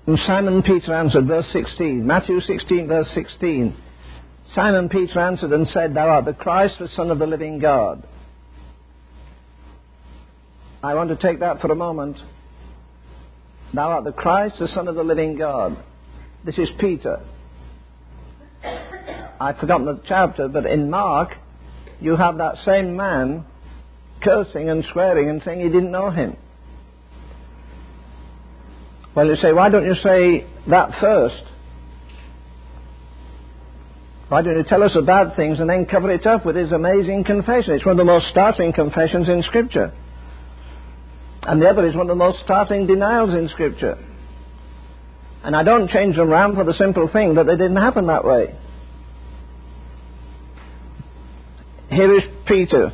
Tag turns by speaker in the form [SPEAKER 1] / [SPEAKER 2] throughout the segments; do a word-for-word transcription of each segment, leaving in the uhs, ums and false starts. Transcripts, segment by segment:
[SPEAKER 1] And Simon Peter answered, verse sixteen, Matthew sixteen, verse sixteen. Simon Peter answered and said, Thou art the Christ, the Son of the living God. I want to take that for a moment. Thou art the Christ, the Son of the living God. This is Peter. I've forgotten the chapter, but in Mark, you have that same man cursing and swearing and saying he didn't know him. Well, you say, why don't you say that first? Why don't you tell us the bad things and then cover it up with his amazing confession? It's one of the most startling confessions in Scripture. And the other is one of the most startling denials in Scripture. And I don't change them around for the simple thing that they didn't happen that way. Here is Peter.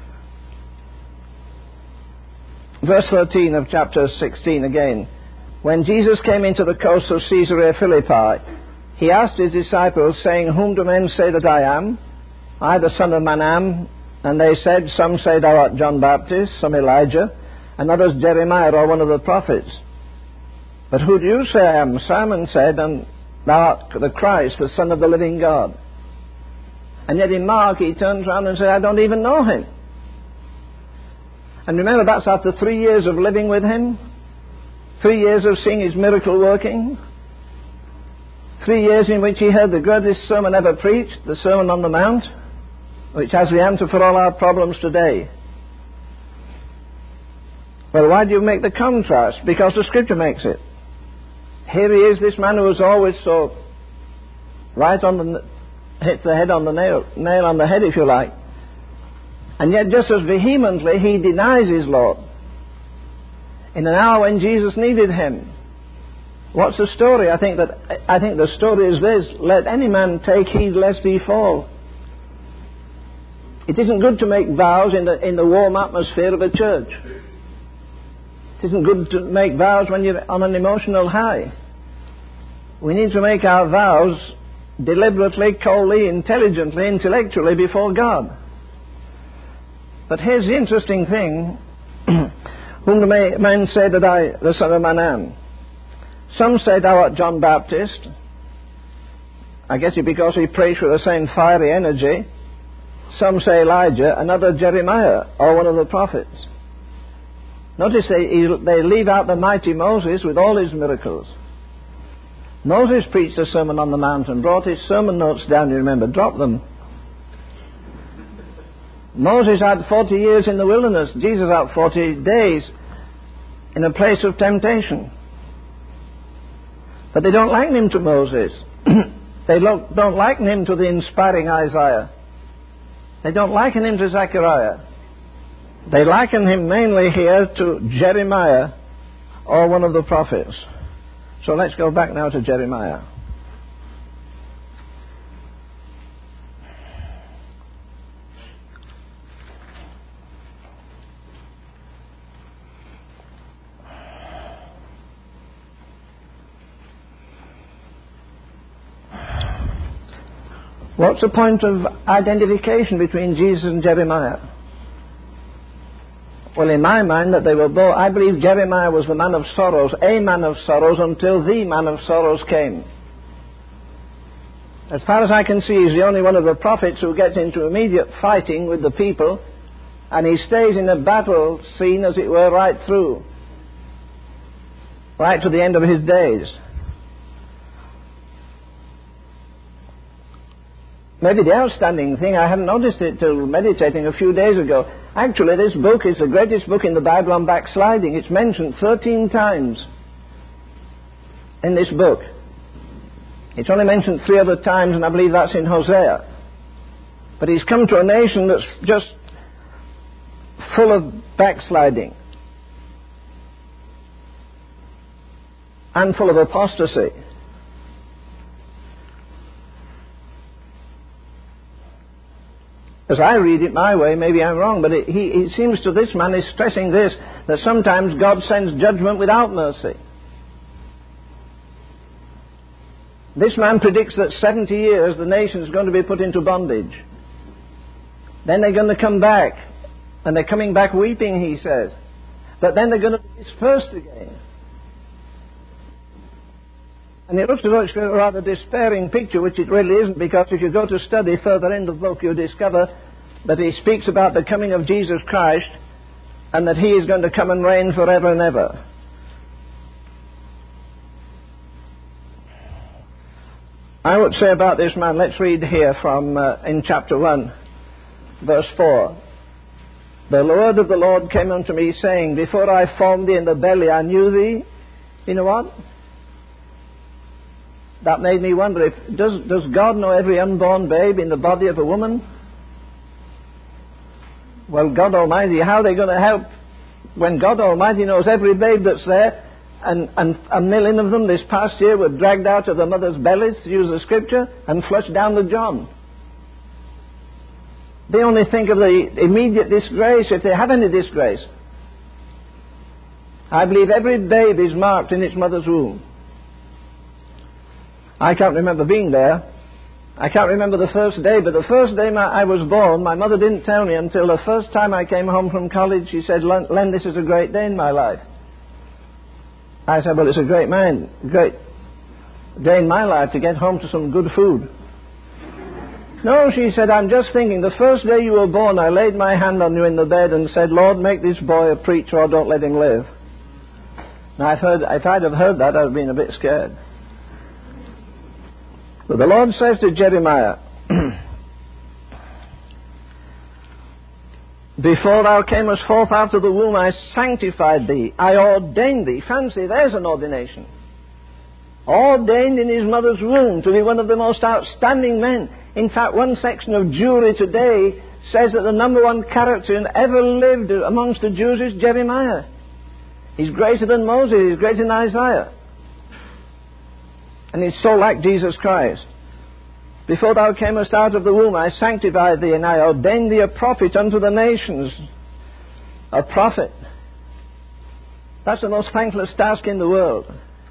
[SPEAKER 1] Verse thirteen of chapter sixteen again. When Jesus came into the coast of Caesarea Philippi, he asked his disciples, saying, Whom do men say that I am? I, the Son of Man, am. And they said, Some say thou art John Baptist, some Elijah, and others Jeremiah or one of the prophets. But who do you say I am? Simon said, And thou art the Christ, the Son of the living God. And yet in Mark he turns around and says, I don't even know him. And remember, that's after three years of living with him. Three years of seeing his miracle working. Three years in which he heard the greatest sermon ever preached, the Sermon on the Mount, which has the answer for all our problems today. Well, why do you make the contrast? Because the Scripture makes it. Here he is, this man who was always so right on the, hits the head on the nail, nail on the head, if you like. And yet just as vehemently he denies his Lord. In an hour when Jesus needed him. What's the story? I think that I think the story is this: let any man take heed lest he fall. It isn't good to make vows in the in the warm atmosphere of a church. It isn't good to make vows when you're on an emotional high. We need to make our vows deliberately, coldly, intelligently, intellectually before God. But here's the interesting thing. Whom do men say that I, the Son of Man, am? Some say thou art John Baptist. I guess it because he preached with the same fiery energy. Some say Elijah, another Jeremiah, or one of the prophets. Notice they, they leave out the mighty Moses with all his miracles. Moses preached the Sermon on the Mount and brought his sermon notes down, you remember, dropped them. Moses had forty years in the wilderness. Jesus had forty days in a place of temptation. But they don't liken him to Moses. They don't liken him to the inspiring Isaiah. They don't liken him to Zechariah. They liken him mainly here to Jeremiah or one of the prophets. So let's go back now to Jeremiah. What's the point of identification between Jesus and Jeremiah? Well, in my mind, that they were both. I believe Jeremiah was the man of sorrows, a man of sorrows, until the man of sorrows came. As far as I can see, he's the only one of the prophets who gets into immediate fighting with the people, and he stays in a battle scene, as it were, right through, right to the end of his days. Maybe the outstanding thing, I hadn't noticed it till meditating a few days ago. Actually, this book is the greatest book in the Bible on backsliding. It's mentioned thirteen times in this book. It's only mentioned three other times, and I believe that's in Hosea. But he's come to a nation that's just full of backsliding and full of apostasy. As I read it my way, maybe I'm wrong, but it, he, it seems to this man is stressing this, that sometimes God sends judgment without mercy. This man predicts that seventy years the nation is going to be put into bondage. Then they're going to come back, and they're coming back weeping, he says. But then they're going to be dispersed again. And it looks as though it's a rather despairing picture, which it really isn't, because if you go to study further in the book, you discover that he speaks about the coming of Jesus Christ and that he is going to come and reign forever and ever. I would say about this man, let's read here from uh, in chapter one, verse four. The word of the Lord came unto me, saying, before I formed thee in the belly, I knew thee. You know what? That made me wonder, if does, does God know every unborn babe in the body of a woman? Well, God Almighty, how are they going to help when God Almighty knows every babe that's there? And, and a million of them this past year were dragged out of the mother's bellies, to use the scripture, and flushed down the John. They only think of the immediate disgrace, if they have any disgrace. I believe every babe is marked in its mother's womb. I can't remember being there. I can't remember the first day, but the first day my, I was born, my mother didn't tell me until the first time I came home from college. She said, Len, this is a great day in my life. I said, well, it's a great man, great day in my life to get home to some good food. No, she said, I'm just thinking, the first day you were born, I laid my hand on you in the bed and said, Lord, make this boy a preacher or don't let him live. Now, I've heard, if I'd have heard that, I'd have been a bit scared. But the Lord says to Jeremiah, before thou camest forth out of the womb, I sanctified thee, I ordained thee. Fancy, there's an ordination. Ordained in his mother's womb to be one of the most outstanding men. In fact, one section of Jewry today says that the number one character who ever lived amongst the Jews is Jeremiah. He's greater than Moses, he's greater than Isaiah. And he's so like Jesus Christ. Before thou camest out of the womb, I sanctified thee, and I ordained thee a prophet unto the nations. A prophet. That's the most thankless task in the world.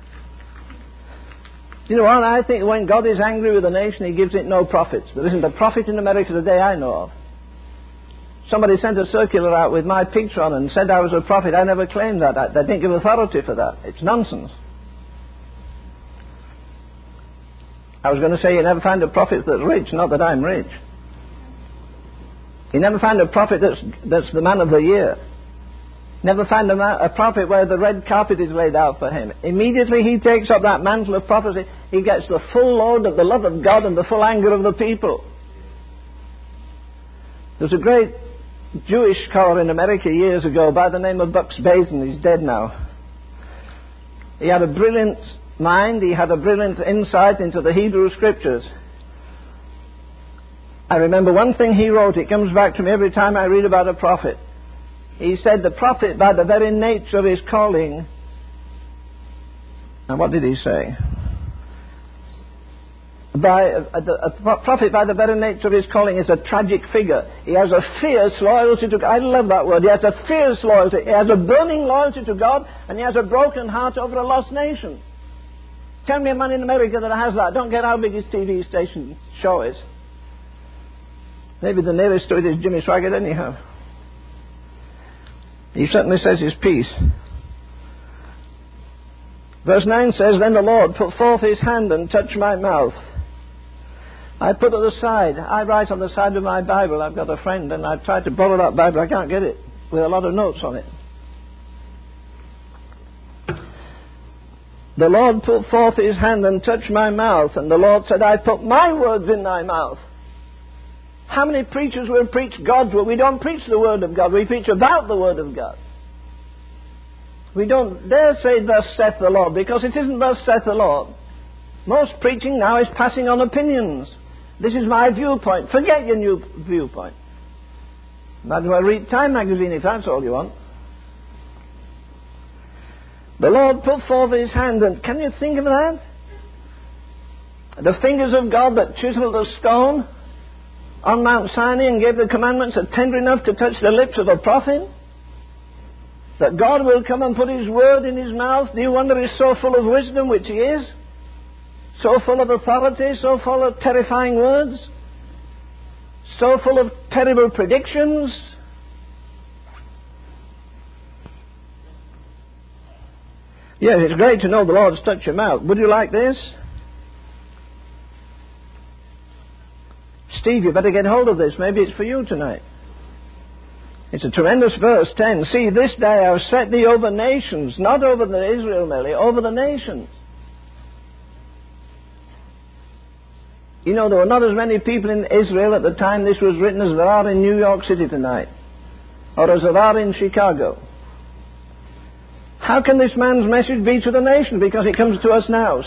[SPEAKER 1] You know what? I think when God is angry with a nation, he gives it no prophets. There isn't a prophet in America today I know of. Somebody sent a circular out with my picture on and said I was a prophet. I never claimed that. I, I didn't give authority for that. It's nonsense. I was going to say you never find a prophet that's rich, not that I'm rich. You never find a prophet that's, that's the man of the year. Never find a, man, a prophet where the red carpet is laid out for him. Immediately he takes up that mantle of prophecy, he gets the full load of the love of God and the full anger of the people. There's a great Jewish scholar in America years ago by the name of Bucks Bazin. He's dead now. He had a brilliant mind, he had a brilliant insight into the Hebrew Scriptures. I remember one thing he wrote, it comes back to me every time I read about a prophet. He said the prophet, by the very nature of his calling, and what did he say? By, a, a, a prophet, by the very nature of his calling, is a tragic figure. He has a fierce loyalty to God. I love that word. He has a fierce loyalty. He has a burning loyalty to God, and he has a broken heart over a lost nation. Tell me a man in America that has that. Don't care how big his T V station show is. Maybe the nearest to it is Jimmy Swaggart anyhow. He certainly says his piece. Verse nine says, then the Lord put forth his hand and touched my mouth. I put it aside. I write on the side of my Bible. I've got a friend and I've tried to borrow that Bible. I can't get it with a lot of notes on it. The Lord put forth his hand and touched my mouth. And the Lord said, I put my words in thy mouth. How many preachers will preach God's word? We don't preach the word of God. We preach about the word of God. We don't dare say, thus saith the Lord, because it isn't thus saith the Lord. Most preaching now is passing on opinions. This is my viewpoint. Forget your new viewpoint. Might as well read Time magazine if that's all you want. The Lord put forth his hand, and can you think of that? The fingers of God that chiseled a stone on Mount Sinai and gave the commandments are tender enough to touch the lips of a prophet? That God will come and put his word in his mouth? Do you wonder he's so full of wisdom, which he is? So full of authority, so full of terrifying words? So full of terrible predictions? Yes, it's great to know the Lord's touched your mouth. Would you like this? Steve, you better get hold of this. Maybe it's for you tonight. It's a tremendous verse, ten. See, this day I have set thee over nations, not over the Israel merely, over the nations. You know, there were not as many people in Israel at the time this was written as there are in New York City tonight, or as there are in Chicago. How can this man's message be to the nation? Because it comes to us now.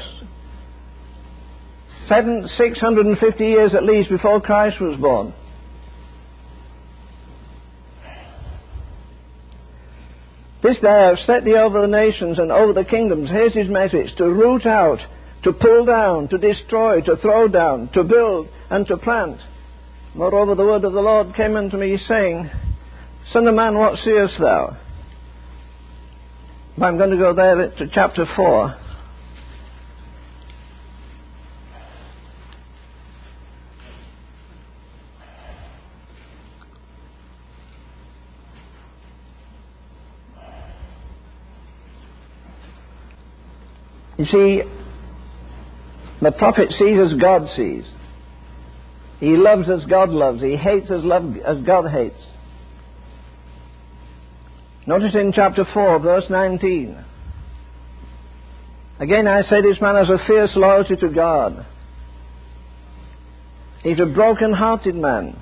[SPEAKER 1] Seven, six hundred and fifty years at least before Christ was born. This day I have set thee over the nations and over the kingdoms. Here's his message: to root out, to pull down, to destroy, to throw down, to build and to plant. Moreover, the word of the Lord came unto me, saying, Son of man, what seest thou? I'm going to go there to chapter four. You see, the prophet sees as God sees. He loves as God loves. He hates as, love, as God hates. Notice in chapter four, verse nineteen. Again, I say this man has a fierce loyalty to God. He's a broken-hearted man.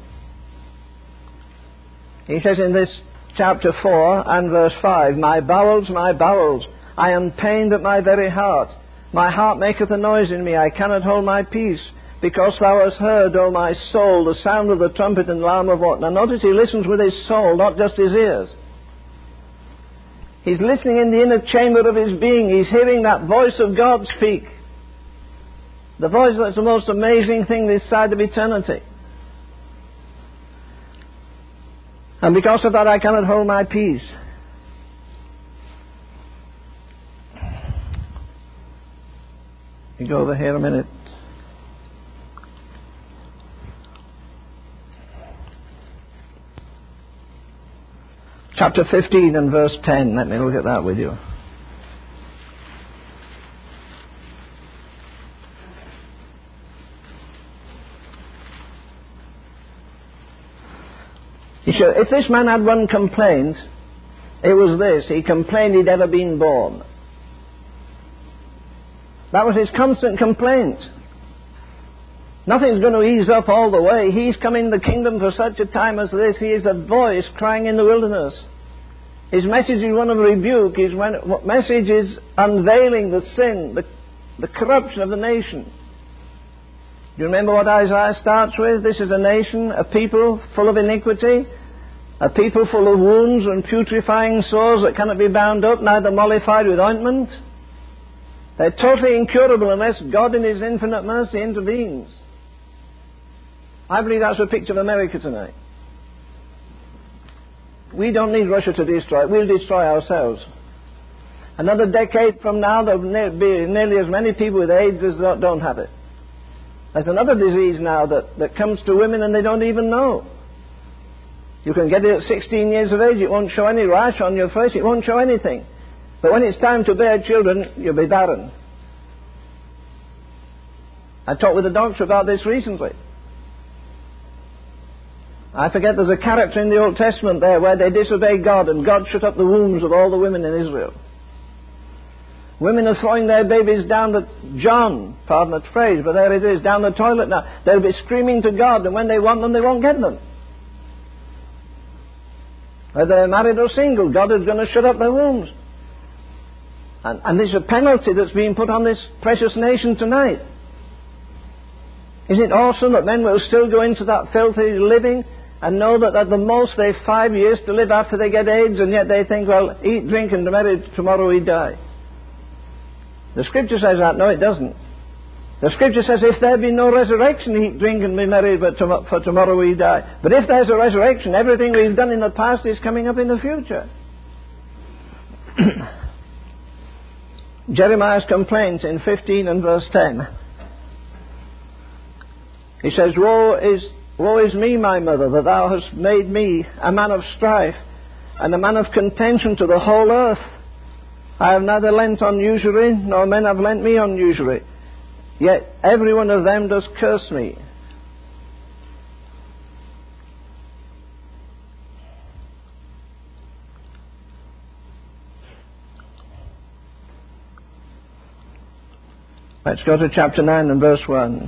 [SPEAKER 1] He says in this chapter four and verse five, My bowels, my bowels, I am pained at my very heart. My heart maketh a noise in me, I cannot hold my peace, because thou hast heard, O my soul, the sound of the trumpet and alarm of what? Now notice he listens with his soul, not just his ears. He's listening in the inner chamber of his being. He's hearing that voice of God speak. The voice that's the most amazing thing this side of eternity. And because of that I cannot hold my peace. You go over here a minute. Chapter fifteen and verse ten. Let me look at that with you. You should, if this man had one complaint, it was this. He complained he'd ever been born. That was his constant complaint. Nothing's going to ease up all the way. He's come in the kingdom for such a time as this. He is a voice crying in the wilderness. His message is one of rebuke. His message is unveiling the sin, the, the corruption of the nation. Do you remember what Isaiah starts with? This is a nation, a people full of iniquity, a people full of wounds and putrefying sores that cannot be bound up, neither mollified with ointment. They're totally incurable unless God in His infinite mercy intervenes. I believe that's a picture of America tonight. We don't need Russia to destroy it. We'll destroy ourselves. Another decade from now, there'll be nearly as many people with AIDS as don't have it. There's another disease now that, that comes to women and they don't even know. You can get it at sixteen years of age. It won't show any rash on your face. It won't show anything. But when it's time to bear children, you'll be barren. I talked with a doctor about this recently. I forget, there's a character in the Old Testament there where they disobeyed God and God shut up the wombs of all the women in Israel. Women are throwing their babies down the John, pardon the phrase, but there it is, down the toilet now. They'll be screaming to God, and when they want them, they won't get them. Whether they're married or single, God is going to shut up their wombs. And, and there's a penalty that's being put on this precious nation tonight. Isn't it awesome that men will still go into that filthy living and know that at the most they've five years to live after they get AIDS, and yet they think, well, eat, drink and marry, tomorrow we die. The Scripture says that. No, it doesn't. The Scripture says if there be no resurrection, eat, drink and be merry, but to, for tomorrow we die. But if there's a resurrection, everything we've done in the past is coming up in the future. Jeremiah's complaint in fifteen and verse ten. He says, Woe is, woe is me, my mother, that thou hast made me a man of strife and a man of contention to the whole earth. I have neither lent on usury, nor men have lent me on usury. Yet every one of them does curse me. Let's go to chapter nine and verse one.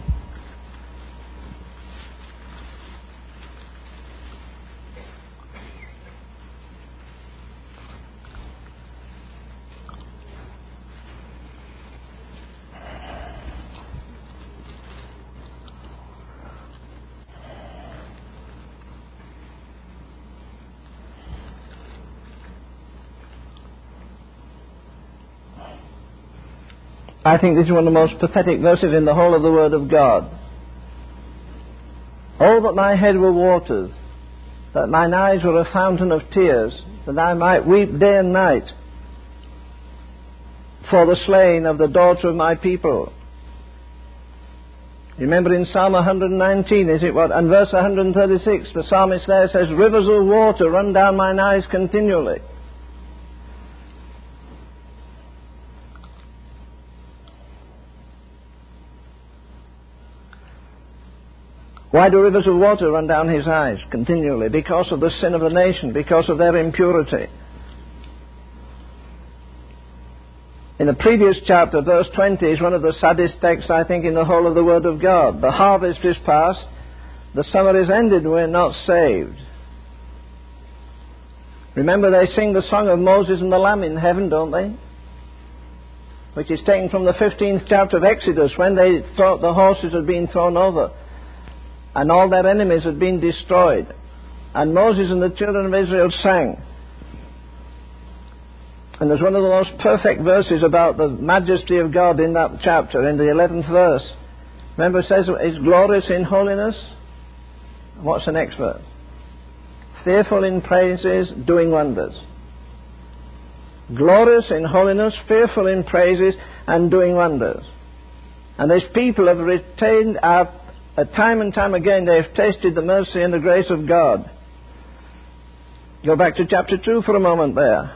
[SPEAKER 1] I think this is one of the most pathetic verses in the whole of the Word of God. Oh, that my head were waters, that mine eyes were a fountain of tears, that I might weep day and night for the slain of the daughter of my people. Remember in Psalm one nineteen, is it what? And verse one thirty-six, the psalmist there says, rivers of water run down mine eyes continually. Why do rivers of water run down his eyes continually? Because of the sin of the nation, because of their impurity. In the previous chapter, verse twenty is one of the saddest texts, I think, in the whole of the Word of God. The harvest is past, the summer is ended, we're not saved. Remember, they sing the song of Moses and the Lamb in heaven, don't they? Which is taken from the fifteenth chapter of Exodus, when they thought the horses had been thrown over and all their enemies had been destroyed. And Moses and the children of Israel sang. And there's one of the most perfect verses about the majesty of God in that chapter, in the eleventh verse. Remember, it says, "Is glorious in holiness." What's the next verse? "Fearful in praises, doing wonders." Glorious in holiness, fearful in praises, and doing wonders. And these people have retained our Uh, time and time again, they have tasted the mercy and the grace of God. Go back to chapter two for a moment there.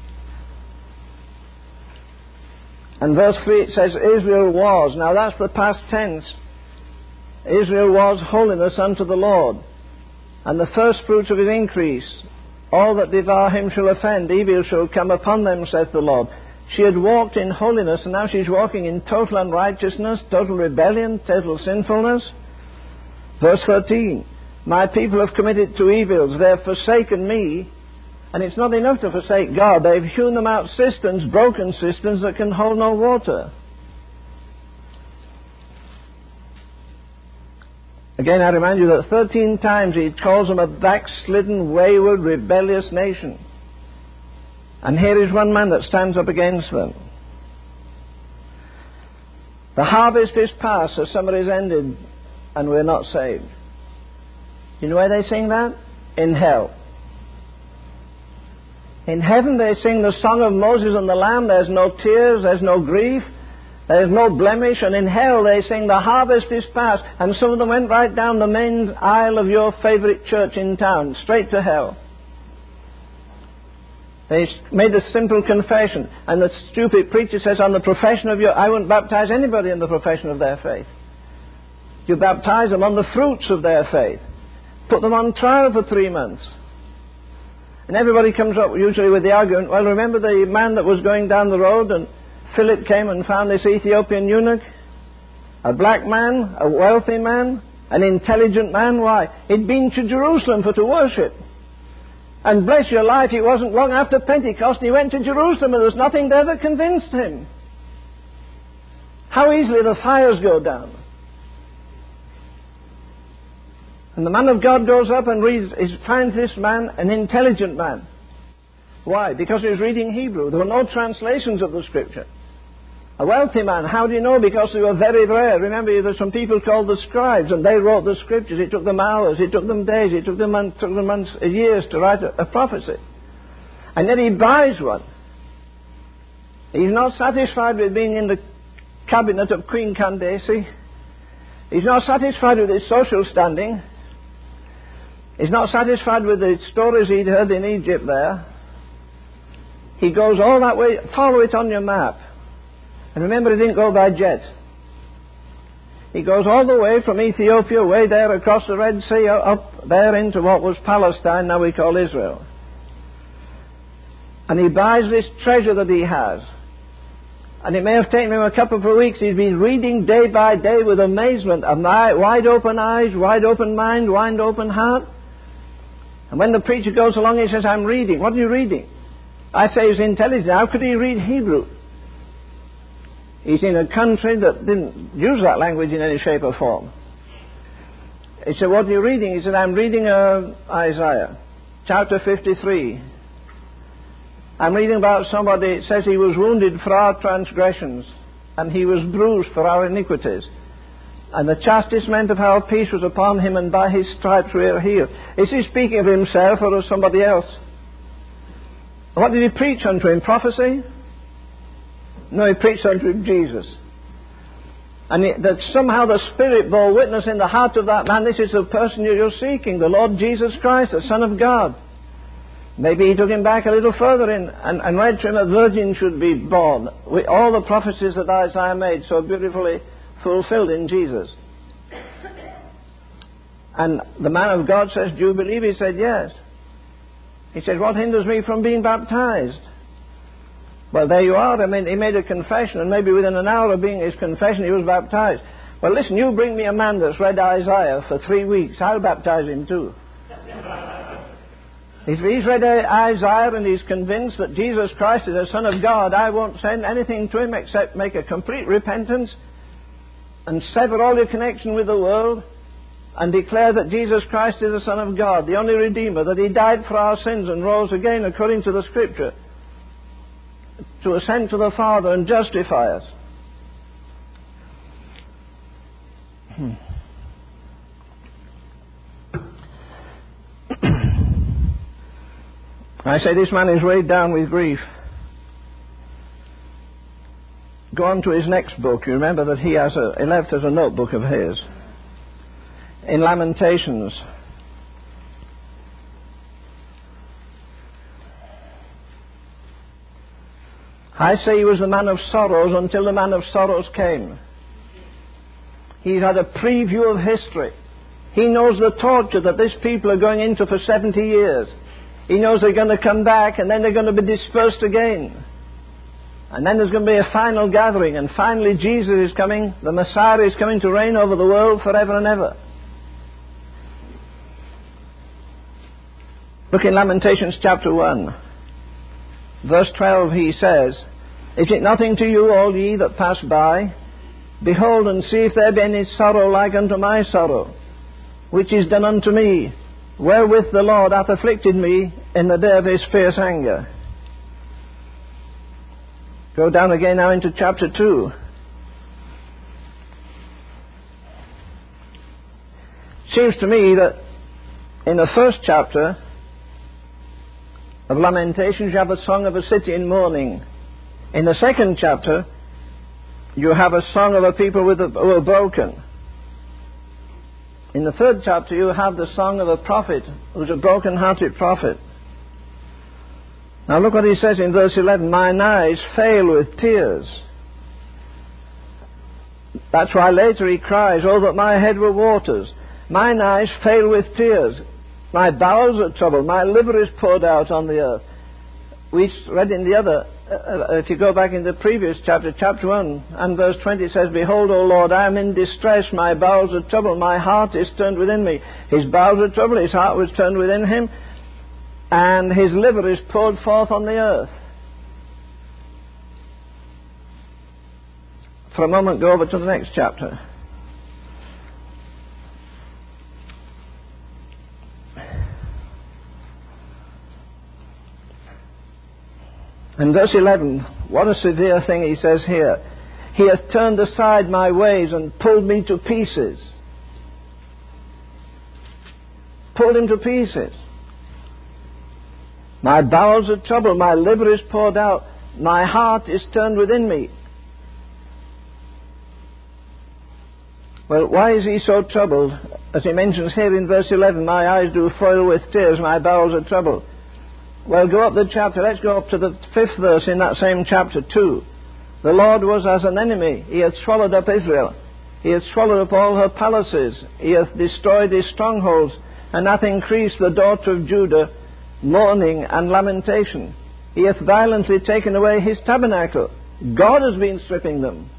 [SPEAKER 1] And verse three, it says, Israel was. Now that's the past tense. Israel was holiness unto the Lord, and the first fruits of his increase. All that devour him shall offend, evil shall come upon them, saith the Lord. She had walked in holiness, and now she's walking in total unrighteousness, total rebellion, total sinfulness. Verse thirteen, my people have committed two evils. They have forsaken me. And it's not enough to forsake God. They've hewn them out cisterns, broken cisterns that can hold no water. Again, I remind you that thirteen times he calls them a backslidden, wayward, rebellious nation. And here is one man that stands up against them. The harvest is past, the summer is ended, and we're not saved. You know where they sing that? In hell. In heaven they sing the song of Moses and the Lamb. There's no tears, there's no grief, there's no blemish. And in hell they sing the harvest is past. And some of them went right down the main aisle of your favorite church in town, straight to hell. They made a simple confession. And the stupid preacher says, on the profession of your... I wouldn't baptize anybody in the profession of their faith. You baptize them on the fruits of their faith. Put them on trial for three months. And everybody comes up usually with the argument, well, remember the man that was going down the road and Philip came and found this Ethiopian eunuch? A black man, a wealthy man, an intelligent man. Why? He'd been to Jerusalem for to worship. And bless your life, it wasn't long after Pentecost he went to Jerusalem and there was nothing there that convinced him. How easily the fires go down. And the man of God goes up and reads, he finds this man an intelligent man. Why? Because he was reading Hebrew. There were no translations of the Scripture. A wealthy man, how do you know? Because they were very rare. Remember, there's some people called the scribes, and they wrote the Scriptures. It took them hours, it took them days, it took them months, took them months, years to write a, a prophecy. And then he buys one. He's not satisfied with being in the cabinet of Queen Candace. He's not satisfied with his social standing. He's not satisfied with the stories he'd heard in Egypt there. He goes all that way. Follow it on your map. And remember, he didn't go by jet. He goes all the way from Ethiopia, way there across the Red Sea, up there into what was Palestine, now we call Israel. And he buys this treasure that he has. And it may have taken him a couple of weeks. He's been reading day by day with amazement, a wide open eyes, wide open mind, wide open heart. And when the preacher goes along, he says, I'm reading. What are you reading? I say he's intelligent. How could he read Hebrew? He's in a country that didn't use that language in any shape or form. He said, what are you reading? He said, I'm reading uh, Isaiah, chapter fifty-three. I'm reading about somebody, it says he was wounded for our transgressions, and he was bruised for our iniquities. And the chastisement of our peace was upon him, and by his stripes we are healed. Is he speaking of himself or of somebody else? What did he preach unto him? Prophecy? No, he preached unto him Jesus. And it, that somehow the Spirit bore witness in the heart of that man, this is the person you're seeking, the Lord Jesus Christ, the Son of God. Maybe he took him back a little further in and, and read to him a virgin should be born. We, all the prophecies that Isaiah made so beautifully fulfilled in Jesus. And the man of God says, do you believe? He said, yes. He said, what hinders me from being baptized? Well, there you are. I mean, he made a confession, and maybe within an hour of being his confession, he was baptized. Well, listen, you bring me a man that's read Isaiah for three weeks. I'll baptize him too. If he's read Isaiah and he's convinced that Jesus Christ is the Son of God, I won't send anything to him except make a complete repentance and sever all your connection with the world and declare that Jesus Christ is the Son of God, the only Redeemer, that he died for our sins and rose again according to the Scripture to ascend to the Father and justify us. Hmm. I say this man is weighed down with grief. Go on to his next book. You remember that he has a, he left us a notebook of his. In Lamentations. I say he was the man of sorrows until the man of sorrows came. He's had a preview of history. He knows the torture that this people are going into for seventy years. He knows they're going to come back and then they're going to be dispersed again. And then there's going to be a final gathering, and finally Jesus is coming, the Messiah is coming to reign over the world forever and ever. Look in Lamentations chapter one. Verse twelve, he says, Is it nothing to you, all ye that pass by? Behold and see if there be any sorrow like unto my sorrow, which is done unto me, wherewith the Lord hath afflicted me in the day of his fierce anger. Go down again now into chapter two. Seems to me that in the first chapter of Lamentations you have a song of a city in mourning. In the second chapter you have a song of a people with a, who are broken. In the third chapter you have the song of a prophet who's a broken-hearted prophet. Now look what he says in verse eleven. Mine eyes fail with tears. That's why later he cries, Oh, that my head were waters. Mine eyes fail with tears. My bowels are troubled. My liver is poured out on the earth. We read in the other, uh, if you go back in the previous chapter, chapter one, and verse twenty, it says, Behold, O Lord, I am in distress. My bowels are troubled. My heart is turned within me. His bowels are troubled. His heart was turned within him. And his liver is poured forth on the earth. For a moment, go over to the next chapter. In verse eleven, what a severe thing he says here. He hath turned aside my ways and pulled me to pieces. Pulled him to pieces. My bowels are troubled, my liver is poured out, my heart is turned within me. Well, why is he so troubled? As he mentions here in verse eleven, my eyes do foil with tears, my bowels are troubled. Well, go up the chapter. Let's go up to the fifth verse in that same chapter two. The Lord was as an enemy. He hath swallowed up Israel. He hath swallowed up all her palaces. He hath destroyed his strongholds, and hath increased the daughter of Judah mourning and lamentation. He hath violently taken away his tabernacle. God has been stripping them.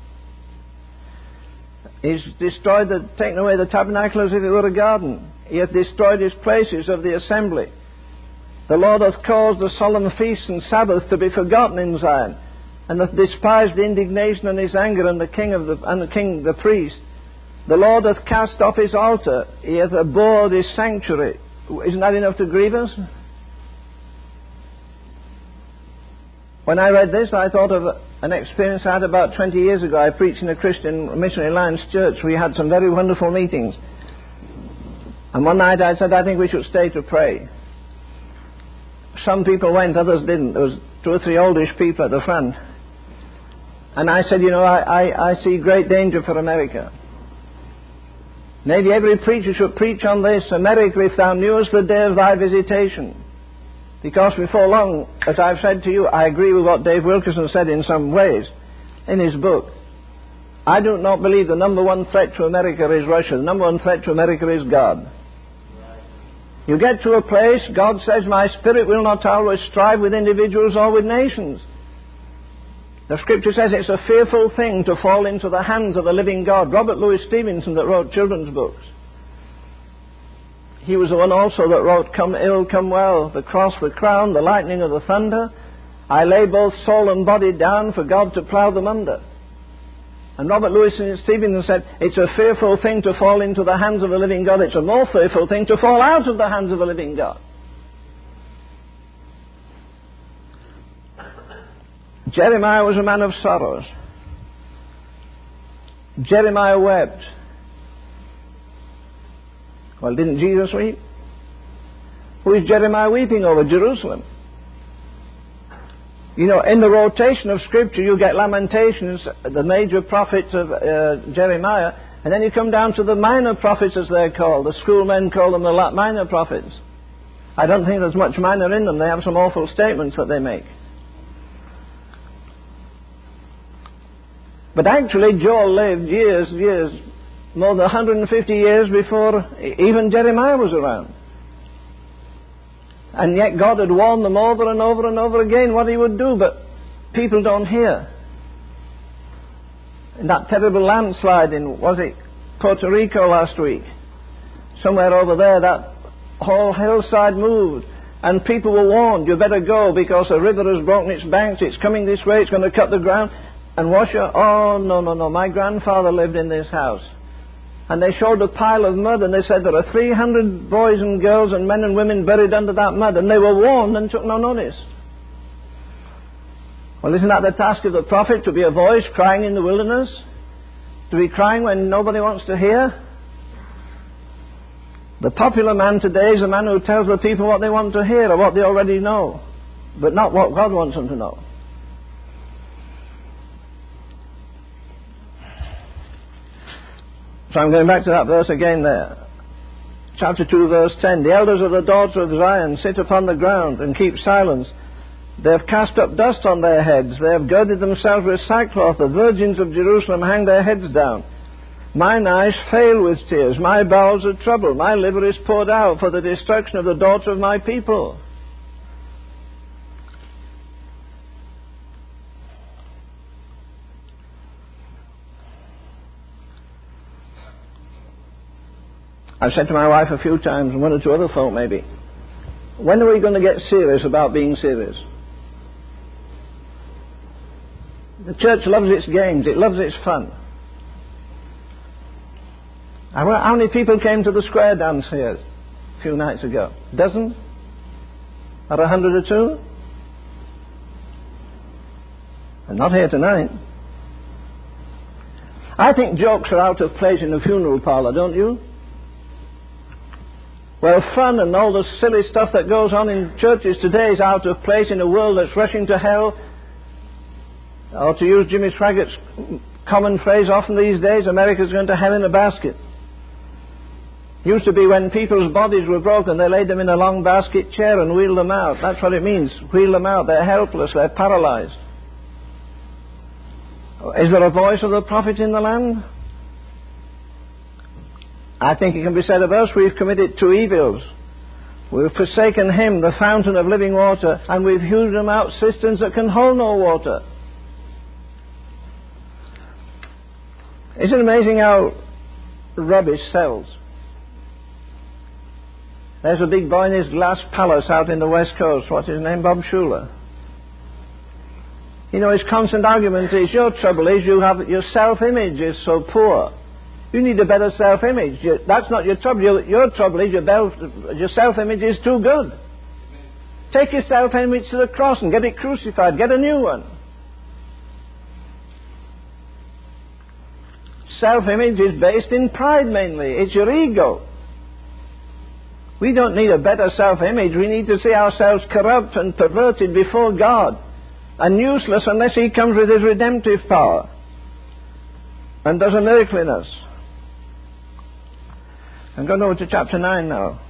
[SPEAKER 1] He's destroyed the, taken away the tabernacle as if it were a garden. He hath destroyed his places of the assembly. The Lord hath caused the solemn feasts and Sabbaths to be forgotten in Zion, and hath despised the indignation and his anger and the king of the and the king the priest. The Lord hath cast off his altar. He hath abhorred his sanctuary. Isn't that enough to grieve us? When I read this, I thought of an experience I had about twenty years ago. I preached in a Christian Missionary Alliance church. We had some very wonderful meetings. And one night I said, I think we should stay to pray. Some people went, others didn't. There was two or three oldish people at the front. And I said, you know, I, I, I see great danger for America. Maybe every preacher should preach on this. America, if thou knewest the day of thy visitation. Because before long, as I've said to you, I agree with what Dave Wilkerson said in some ways in his book. I do not believe the number one threat to America is Russia. The number one threat to America is God. You get to a place, God says, my spirit will not always strive with individuals or with nations. The scripture says it's a fearful thing to fall into the hands of the living God. Robert Louis Stevenson, that wrote children's books, he was the one also that wrote Come Ill, Come Well, The Cross, the Crown, The Lightning of the Thunder. I lay both soul and body down for God to plough them under. And Robert Louis Stevenson said, it's a fearful thing to fall into the hands of the living God. It's a more fearful thing to fall out of the hands of the living God. Jeremiah was a man of sorrows. Jeremiah wept. Well, didn't Jesus weep? Who is Jeremiah weeping over? Jerusalem. You know, in the rotation of Scripture, you get Lamentations, the major prophets of uh, Jeremiah, and then you come down to the minor prophets, as they're called. The schoolmen call them the minor prophets. I don't think there's much minor in them. They have some awful statements that they make. But actually, Joel lived years, years, more than one hundred fifty years before even Jeremiah was around. And yet God had warned them over and over and over again what he would do, but people don't hear. In that terrible landslide in, was it Puerto Rico last week? Somewhere over there, that whole hillside moved, and people were warned, you better go because a river has broken its banks, it's coming this way, it's going to cut the ground and wash you. Oh, no, no, no, my grandfather lived in this house. And they showed a pile of mud, and they said there are three hundred boys and girls and men and women buried under that mud, and they were warned and took no notice. Well, isn't that the task of the prophet, to be a voice crying in the wilderness? To be crying when nobody wants to hear? The popular man today is a man who tells the people what they want to hear or what they already know, but not what God wants them to know. So I'm going back to that verse again there. Chapter two, verse ten. The elders of the daughter of Zion sit upon the ground and keep silence. They have cast up dust on their heads. They have girded themselves with sackcloth. The virgins of Jerusalem hang their heads down. Mine eyes fail with tears. My bowels are troubled. My liver is poured out for the destruction of the daughter of my people. I've said to my wife a few times, and one or two other folk maybe, when are we going to get serious about being serious? The church loves its games, it loves its fun. How many people came to the square dance here a few nights ago? A dozen? Or a hundred or two? And not here tonight. I think jokes are out of place in a funeral parlour, don't you? Well, fun and all the silly stuff that goes on in churches today is out of place in a world that's rushing to hell. Or to use Jimmy Swaggart's common phrase often these days, America's going to hell in a basket. Used to be when people's bodies were broken, they laid them in a long basket chair and wheeled them out. That's what it means, wheel them out. They're helpless, they're paralyzed. Is there a voice of the prophet in the land? I think it can be said of us, we've committed two evils. We've forsaken him, the fountain of living water, and we've hewed them out cisterns that can hold no water. Isn't it amazing how rubbish sells? There's a big boy in his glass palace out in the west coast. What's his name? Bob Schuller. You know, his constant argument is, your trouble is you have, your self-image is so poor. You need a better self-image. You, that's not your trouble. Your, your trouble is your, bel- your self-image is too good. Take your self-image to the cross and get it crucified. Get a new one. Self-image is based in pride mainly. It's your ego. We don't need a better self-image. We need to see ourselves corrupt and perverted before God and useless unless He comes with His redemptive power and does a miracle in us. I'm going over to chapter nine now.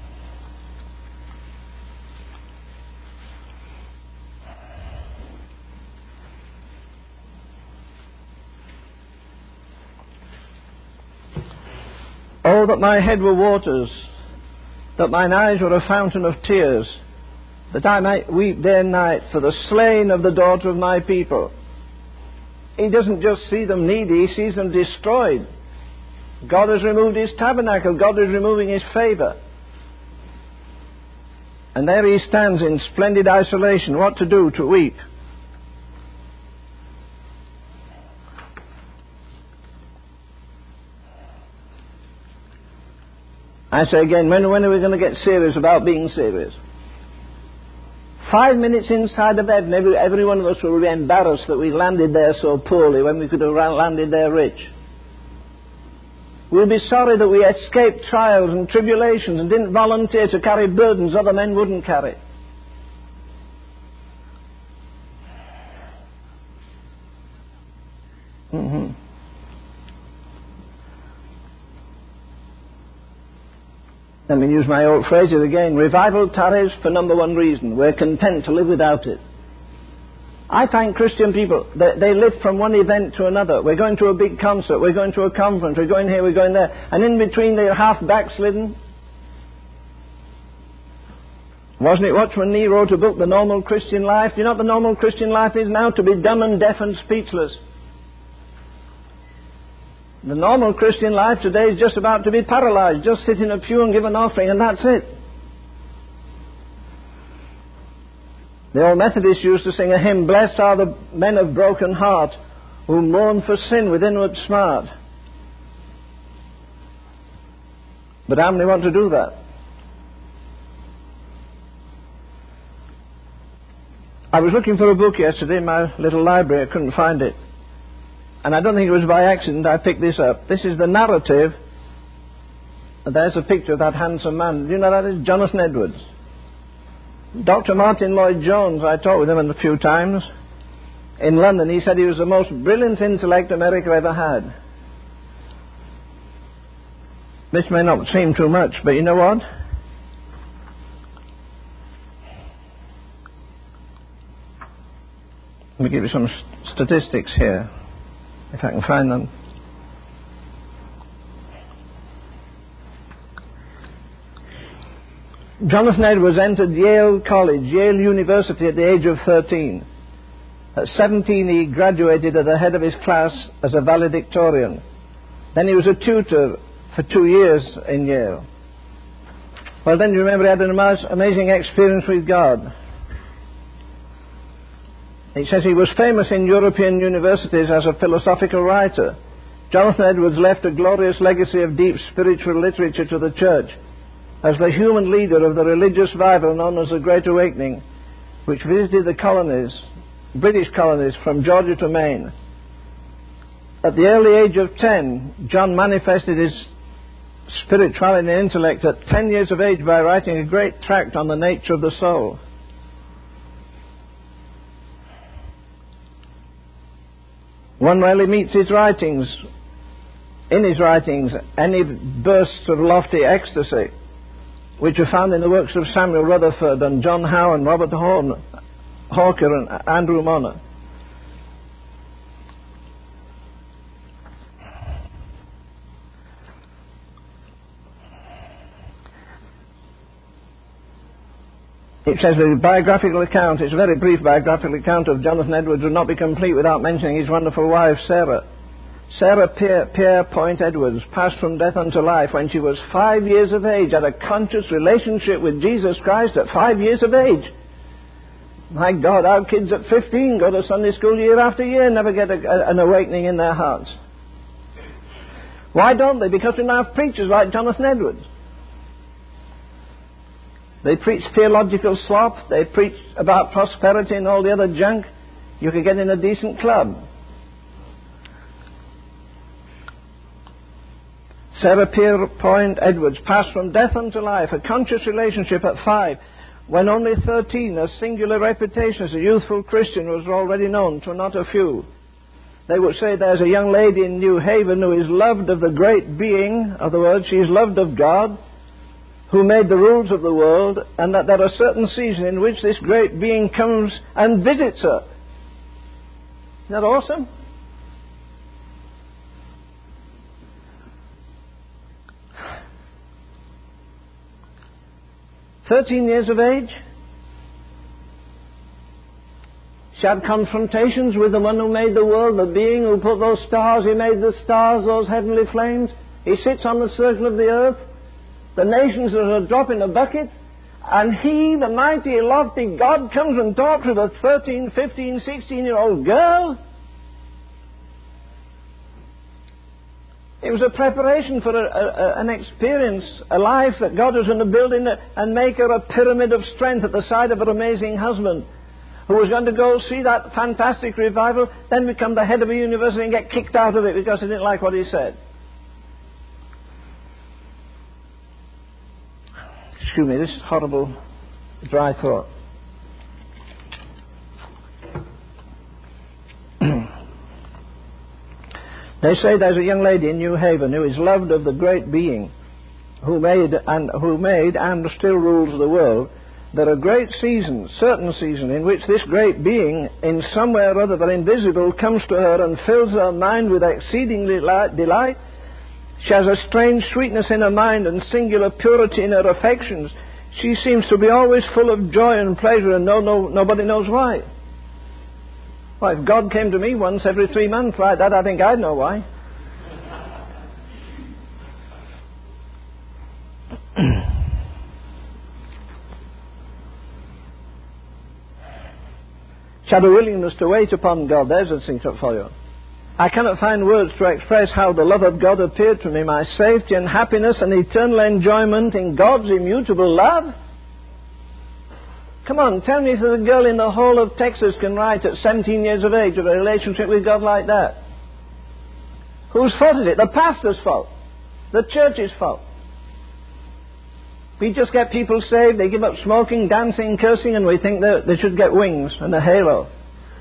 [SPEAKER 1] Oh, that my head were waters, that mine eyes were a fountain of tears, that I might weep day and night for the slain of the daughter of my people. He doesn't just see them needy, He sees them destroyed. God has removed His tabernacle. God is removing His favor. And there He stands in splendid isolation. What to do? To weep. I say again, when, when are we going to get serious about being serious? Five minutes inside of heaven, every, every one of us will be embarrassed that we landed there so poorly when we could have landed there rich. We'll be sorry that we escaped trials and tribulations and didn't volunteer to carry burdens other men wouldn't carry. Mm-hmm. Let me use my old phrases again. Revival tarries for number one reason. We're content to live without it. I find Christian people, they, they live from one event to another. We're going to a big concert, we're going to a conference, we're going here, we're going there, and in between they're half backslidden. Wasn't it Watchman Nee wrote a book, The Normal Christian Life? Do you know what the normal Christian life is now? To be dumb and deaf and speechless. The normal Christian life today is just about to be paralyzed. Just sit in a pew and give an offering, and that's it. The old Methodists used to sing a hymn, blessed are the men of broken heart who mourn for sin with inward smart. But how many want to do that? I was looking for a book yesterday in my little library. I couldn't find it. And I don't think it was by accident I picked this up. This is the narrative. There's a picture of that handsome man. Do you know that is Jonathan Edwards? Doctor Martin Lloyd-Jones, I talked with him a few times in London. He said he was the most brilliant intellect America ever had. This may not seem too much, but you know what? Let me give you some st- statistics here, if I can find them. Jonathan Edwards entered Yale College, Yale University at the age of thirteen. At seventeen he graduated at the head of his class as a valedictorian. Then he was a tutor for two years in Yale. Well, then you remember he had an amazing experience with God. It says he was famous in European universities as a philosophical writer. Jonathan Edwards left a glorious legacy of deep spiritual literature to the church as the human leader of the religious revival known as the Great Awakening, which visited the colonies, British colonies from Georgia to Maine. At the early age of ten, John manifested his spirituality and intellect at ten years of age by writing a great tract on the nature of the soul. One rarely meets his writings in his writings any bursts of lofty ecstasy, which are found in the works of Samuel Rutherford and John Howe and Robert Horn, Hawker and Andrew Moner. It says the biographical account, it's a very brief biographical account of Jonathan Edwards, would not be complete without mentioning his wonderful wife, Sarah. Sarah Pierre, Pierre Point Edwards passed from death unto life when she was five years of age, had a conscious relationship with Jesus Christ at five years of age. My God, our kids at fifteen go to Sunday school year after year, never get a, a, an awakening in their hearts. Why don't they? Because we now have preachers like Jonathan Edwards. They preach theological slop, they preach about prosperity and all the other junk. You could get in a decent club. Sarah Pierpont Edwards passed from death unto life, a conscious relationship at five. When only thirteen, a singular reputation as a youthful Christian was already known to not a few. They would say there's a young lady in New Haven who is loved of the great being, of the word, she is loved of God, who made the rules of the world, and that there are certain seasons in which this great being comes and visits her. Isn't that awesome? Thirteen years of age. She had confrontations with the one who made the world, the being who put those stars, he made the stars, those heavenly flames. He sits on the circle of the earth. The nations are a drop in a bucket, and he, the mighty, lofty God, comes and talks with a thirteen, fifteen, sixteen-year-old girl. It was a preparation for a, a, an experience, a life that God was going to build in it and make her a pyramid of strength at the side of her amazing husband, who was going to go see that fantastic revival, then become the head of a university and get kicked out of it because he didn't like what he said. Excuse me, this horrible dry throat. They say there's a young lady in New Haven who is loved of the great being who made and who made and still rules the world. There are great seasons, certain seasons, in which this great being, in some way or other that invisible, comes to her and fills her mind with exceeding delight. She has a strange sweetness in her mind and singular purity in her affections. She seems to be always full of joy and pleasure, and no, no, nobody knows why. Well, if God came to me once every three months like that, I think I'd know why. She had a willingness to wait upon God. There's a secret for you. I cannot find words to express how the love of God appeared to me, my safety and happiness and eternal enjoyment in God's immutable love. Come on, tell me if a girl in the whole of Texas can write at seventeen years of age of a relationship with God like that. Whose fault is it? The pastor's fault. The church's fault. We just get people saved, they give up smoking, dancing, cursing, and we think they should get wings and a halo.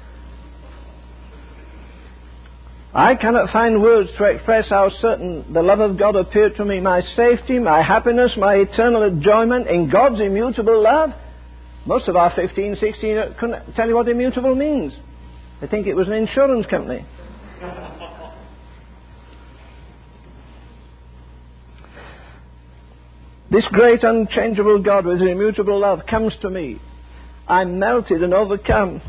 [SPEAKER 1] I cannot find words to express how certain the love of God appeared to me, my safety, my happiness, my eternal enjoyment in God's immutable love. Most of our fifteen, sixteen couldn't tell you what immutable means. They think it was an insurance company. This great unchangeable God with his immutable love comes to me. I'm melted and overcome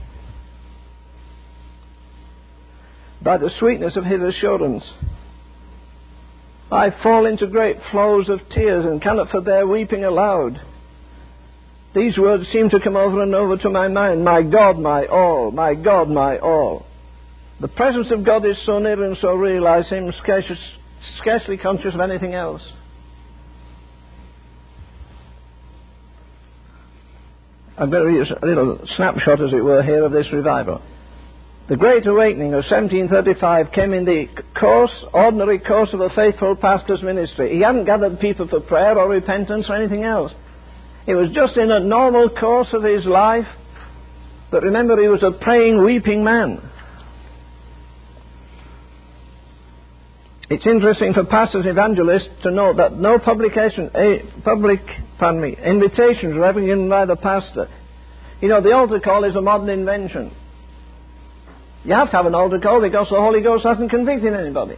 [SPEAKER 1] by the sweetness of his assurance. I fall into great flows of tears and cannot forbear weeping aloud. These words seem to come over and over to my mind. My God, my all. My God, my all. The presence of God is so near and so real, I seem scarcely, scarcely conscious of anything else. I've got a little snapshot, as it were, here of this revival. The Great Awakening of seventeen thirty-five came in the course, ordinary course of a faithful pastor's ministry. He hadn't gathered people for prayer or repentance or anything else. It was just in a normal course of his life. But remember, he was a praying, weeping man. It's interesting for pastors and evangelists to note that no publication, a public, pardon me, invitations were ever given by the pastor. You know, the altar call is a modern invention. You have to have an altar call because the Holy Ghost hasn't convicted anybody.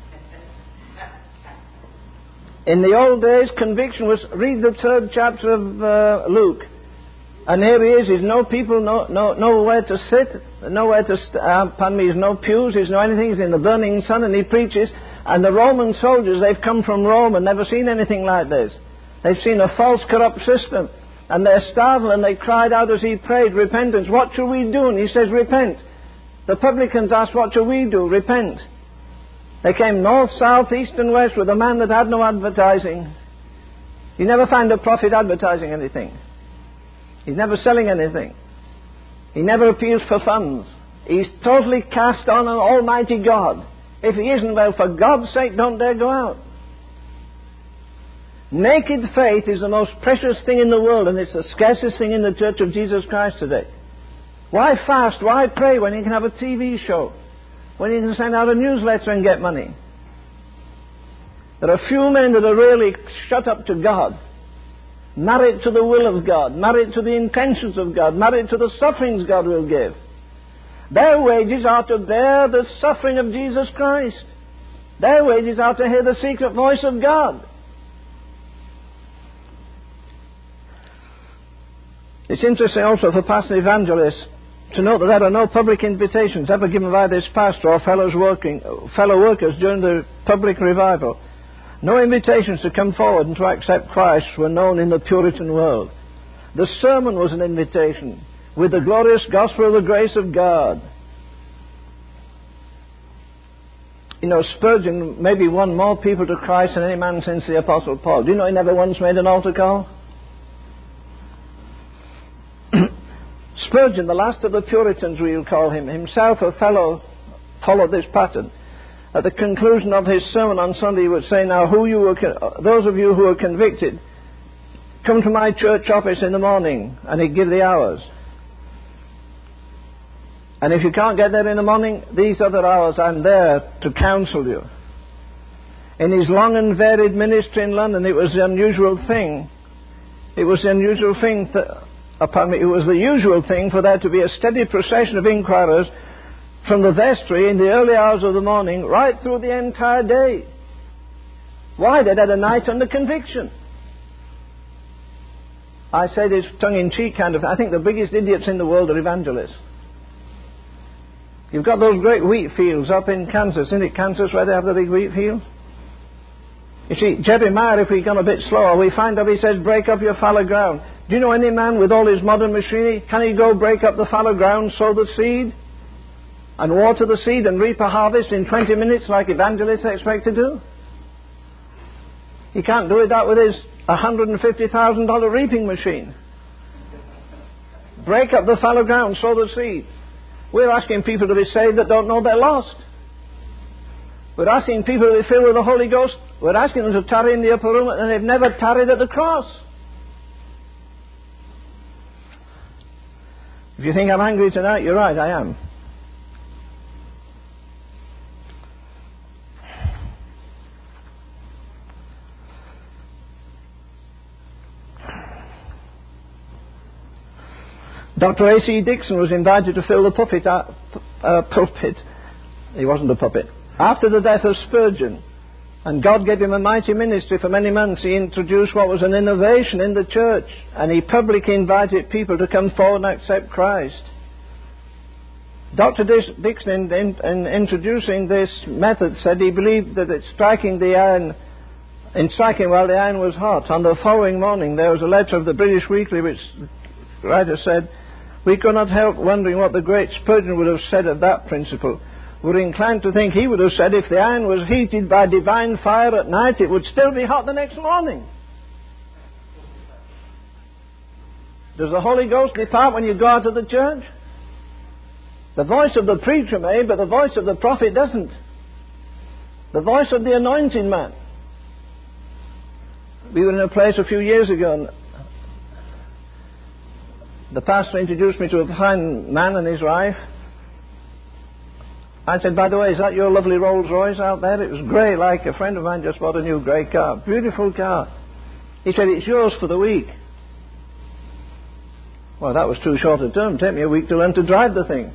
[SPEAKER 1] In the old days, conviction was, read the third chapter of uh, Luke. And here he is, he's no people, no, no, nowhere to sit, nowhere to, st- uh, pardon me, he's no pews, he's no anything, he's in the burning sun and he preaches. And the Roman soldiers, they've come from Rome and never seen anything like this. They've seen a false, corrupt system. And they're startled and they cried out as he prayed, repentance, what shall we do? And he says, repent. The publicans asked, what shall we do? Repent. They came north, south, east and west with a man that had no advertising. You never find a prophet advertising anything. He's never selling anything. He never appeals for funds. He's totally cast on an almighty God. If he isn't, well, for God's sake, don't dare go out. Naked faith is the most precious thing in the world, and it's the scarcest thing in the Church of Jesus Christ today. Why fast? Why pray when you can have a T V show? When you can send out a newsletter and get money? There are few men that are really shut up to God, married to the will of God, married to the intentions of God, married to the sufferings God will give. Their wages are to bear the suffering of Jesus Christ. Their wages are to hear the secret voice of God. It's interesting also for pastor evangelists to note that there are no public invitations ever given by this pastor or fellows working, fellow workers during the public revival. No invitations to come forward and to accept Christ were known in the Puritan world. The sermon was an invitation with the glorious gospel of the grace of God. You know, Spurgeon maybe won more people to Christ than any man since the Apostle Paul. Do you know he never once made an altar call? Spurgeon, the last of the Puritans, we'll call him, himself a fellow, followed this pattern. At the conclusion of his sermon on Sunday, he would say, now, who you were con- those of you who are convicted, come to my church office in the morning, and he'd give the hours. And if you can't get there in the morning, these other hours, I'm there to counsel you. In his long and varied ministry in London, it was the unusual thing. It was the unusual thing, th- upon me, it was the usual thing for there to be a steady procession of inquirers from the vestry in the early hours of the morning right through the entire day. Why? They'd had a night under conviction. I say this tongue-in-cheek kind of, I think the biggest idiots in the world are evangelists. You've got those great wheat fields up in Kansas, isn't it Kansas where they have the big wheat fields? You see, Jeremiah, if we've gone a bit slower, we find out he says, break up your fallow ground. Do you know any man with all his modern machinery, can he go break up the fallow ground, sow the seed, and water the seed and reap a harvest in twenty minutes like evangelists expect to do? He can't do it that with his one hundred fifty thousand dollars reaping machine. Break up the fallow ground, sow the seed. We're asking people to be saved that don't know they're lost. We're asking people to be filled with the Holy Ghost. We're asking them to tarry in the upper room, and they've never tarried at the cross. If you think I'm angry tonight, you're right, I am. Doctor A C Dixon was invited to fill the puppet, uh, uh, pulpit. He wasn't a puppet. After the death of Spurgeon, and God gave him a mighty ministry for many months, he introduced what was an innovation in the church, and he publicly invited people to come forward and accept Christ. Doctor Dixon, in, in, in introducing this method, said he believed that it striking the iron, in striking while the iron was hot. On the following morning, there was a letter of the British Weekly which the writer said, we could not help wondering what the great Spurgeon would have said of that principle. We're inclined to think he would have said if the iron was heated by divine fire at night, it would still be hot the next morning. Does the Holy Ghost depart when you go out of the church? The voice of the preacher may, but the voice of the prophet doesn't. The voice of the anointed man. We were in a place a few years ago, and the pastor introduced me to a fine man and his wife. I said, by the way, is that your lovely Rolls Royce out there? It was grey, like a friend of mine just bought a new grey car. Beautiful car. He said, it's yours for the week. Well, that was too short a term. Take me a week to learn to drive the thing.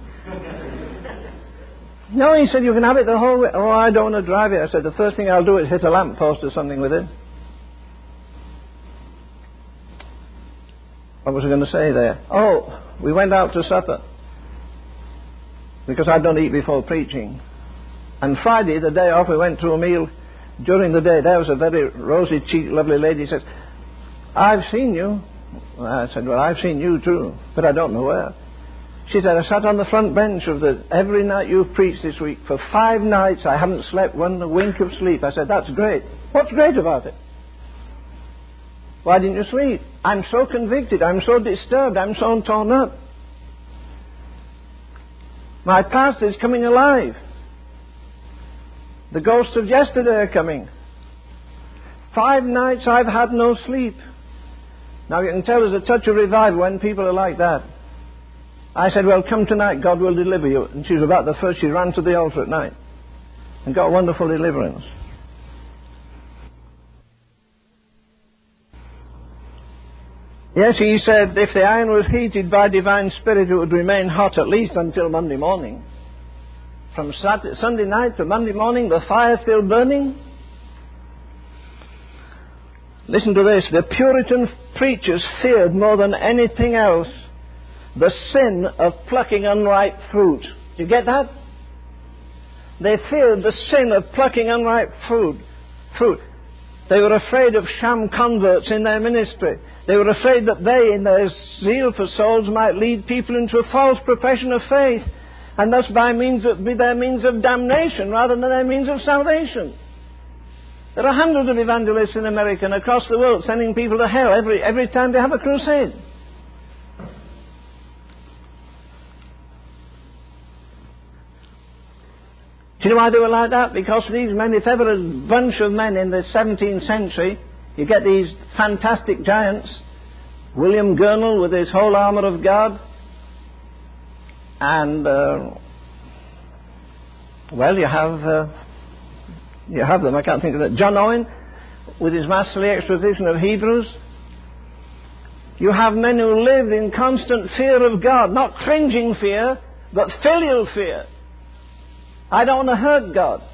[SPEAKER 1] No, he said, you can have it the whole way. Oh, I don't want to drive it. I said, the first thing I'll do is hit a lamppost or something with it. What was I going to say there? Oh, we went out to supper. Because I don't eat before preaching. And Friday, the day off, we went to a meal. During the day, there was a very rosy-cheeked, lovely lady. Says, I've seen you. I said, well, I've seen you too, but I don't know where. She said, I sat on the front bench of the every night you've preached this week. For five nights, I haven't slept one wink of sleep. I said, that's great. What's great about it? Why didn't you sleep? I'm so convicted. I'm so disturbed. I'm so torn up. My past is coming alive. The ghosts of yesterday are coming. Five nights I've had no sleep. Now you can tell there's a touch of revival when people are like that. I said, well, come tonight, God will deliver you. And she was about the first, she ran to the altar at night and got wonderful deliverance. Yes, he said, if the iron was heated by divine spirit, it would remain hot at least until Monday morning. From Saturday, Sunday night to Monday morning, the fire still burning. Listen to this. The Puritan preachers feared more than anything else the sin of plucking unripe fruit. Do you get that? They feared the sin of plucking unripe fruit. fruit. They were afraid of sham converts in their ministry. They were afraid that they, in their zeal for souls, might lead people into a false profession of faith, and thus by means of, be their means of damnation rather than their means of salvation. There are hundreds of evangelists in America and across the world sending people to hell every, every time they have a crusade. Do you know why they were like that? Because these men, if ever a bunch of men in the seventeenth century, you get these fantastic giants, William Gurnall with his whole armour of God, and, uh, well, you have, uh, you have them, I can't think of that. John Owen with his masterly exposition of Hebrews. You have men who live in constant fear of God, not cringing fear, but filial fear. I don't want to hurt God.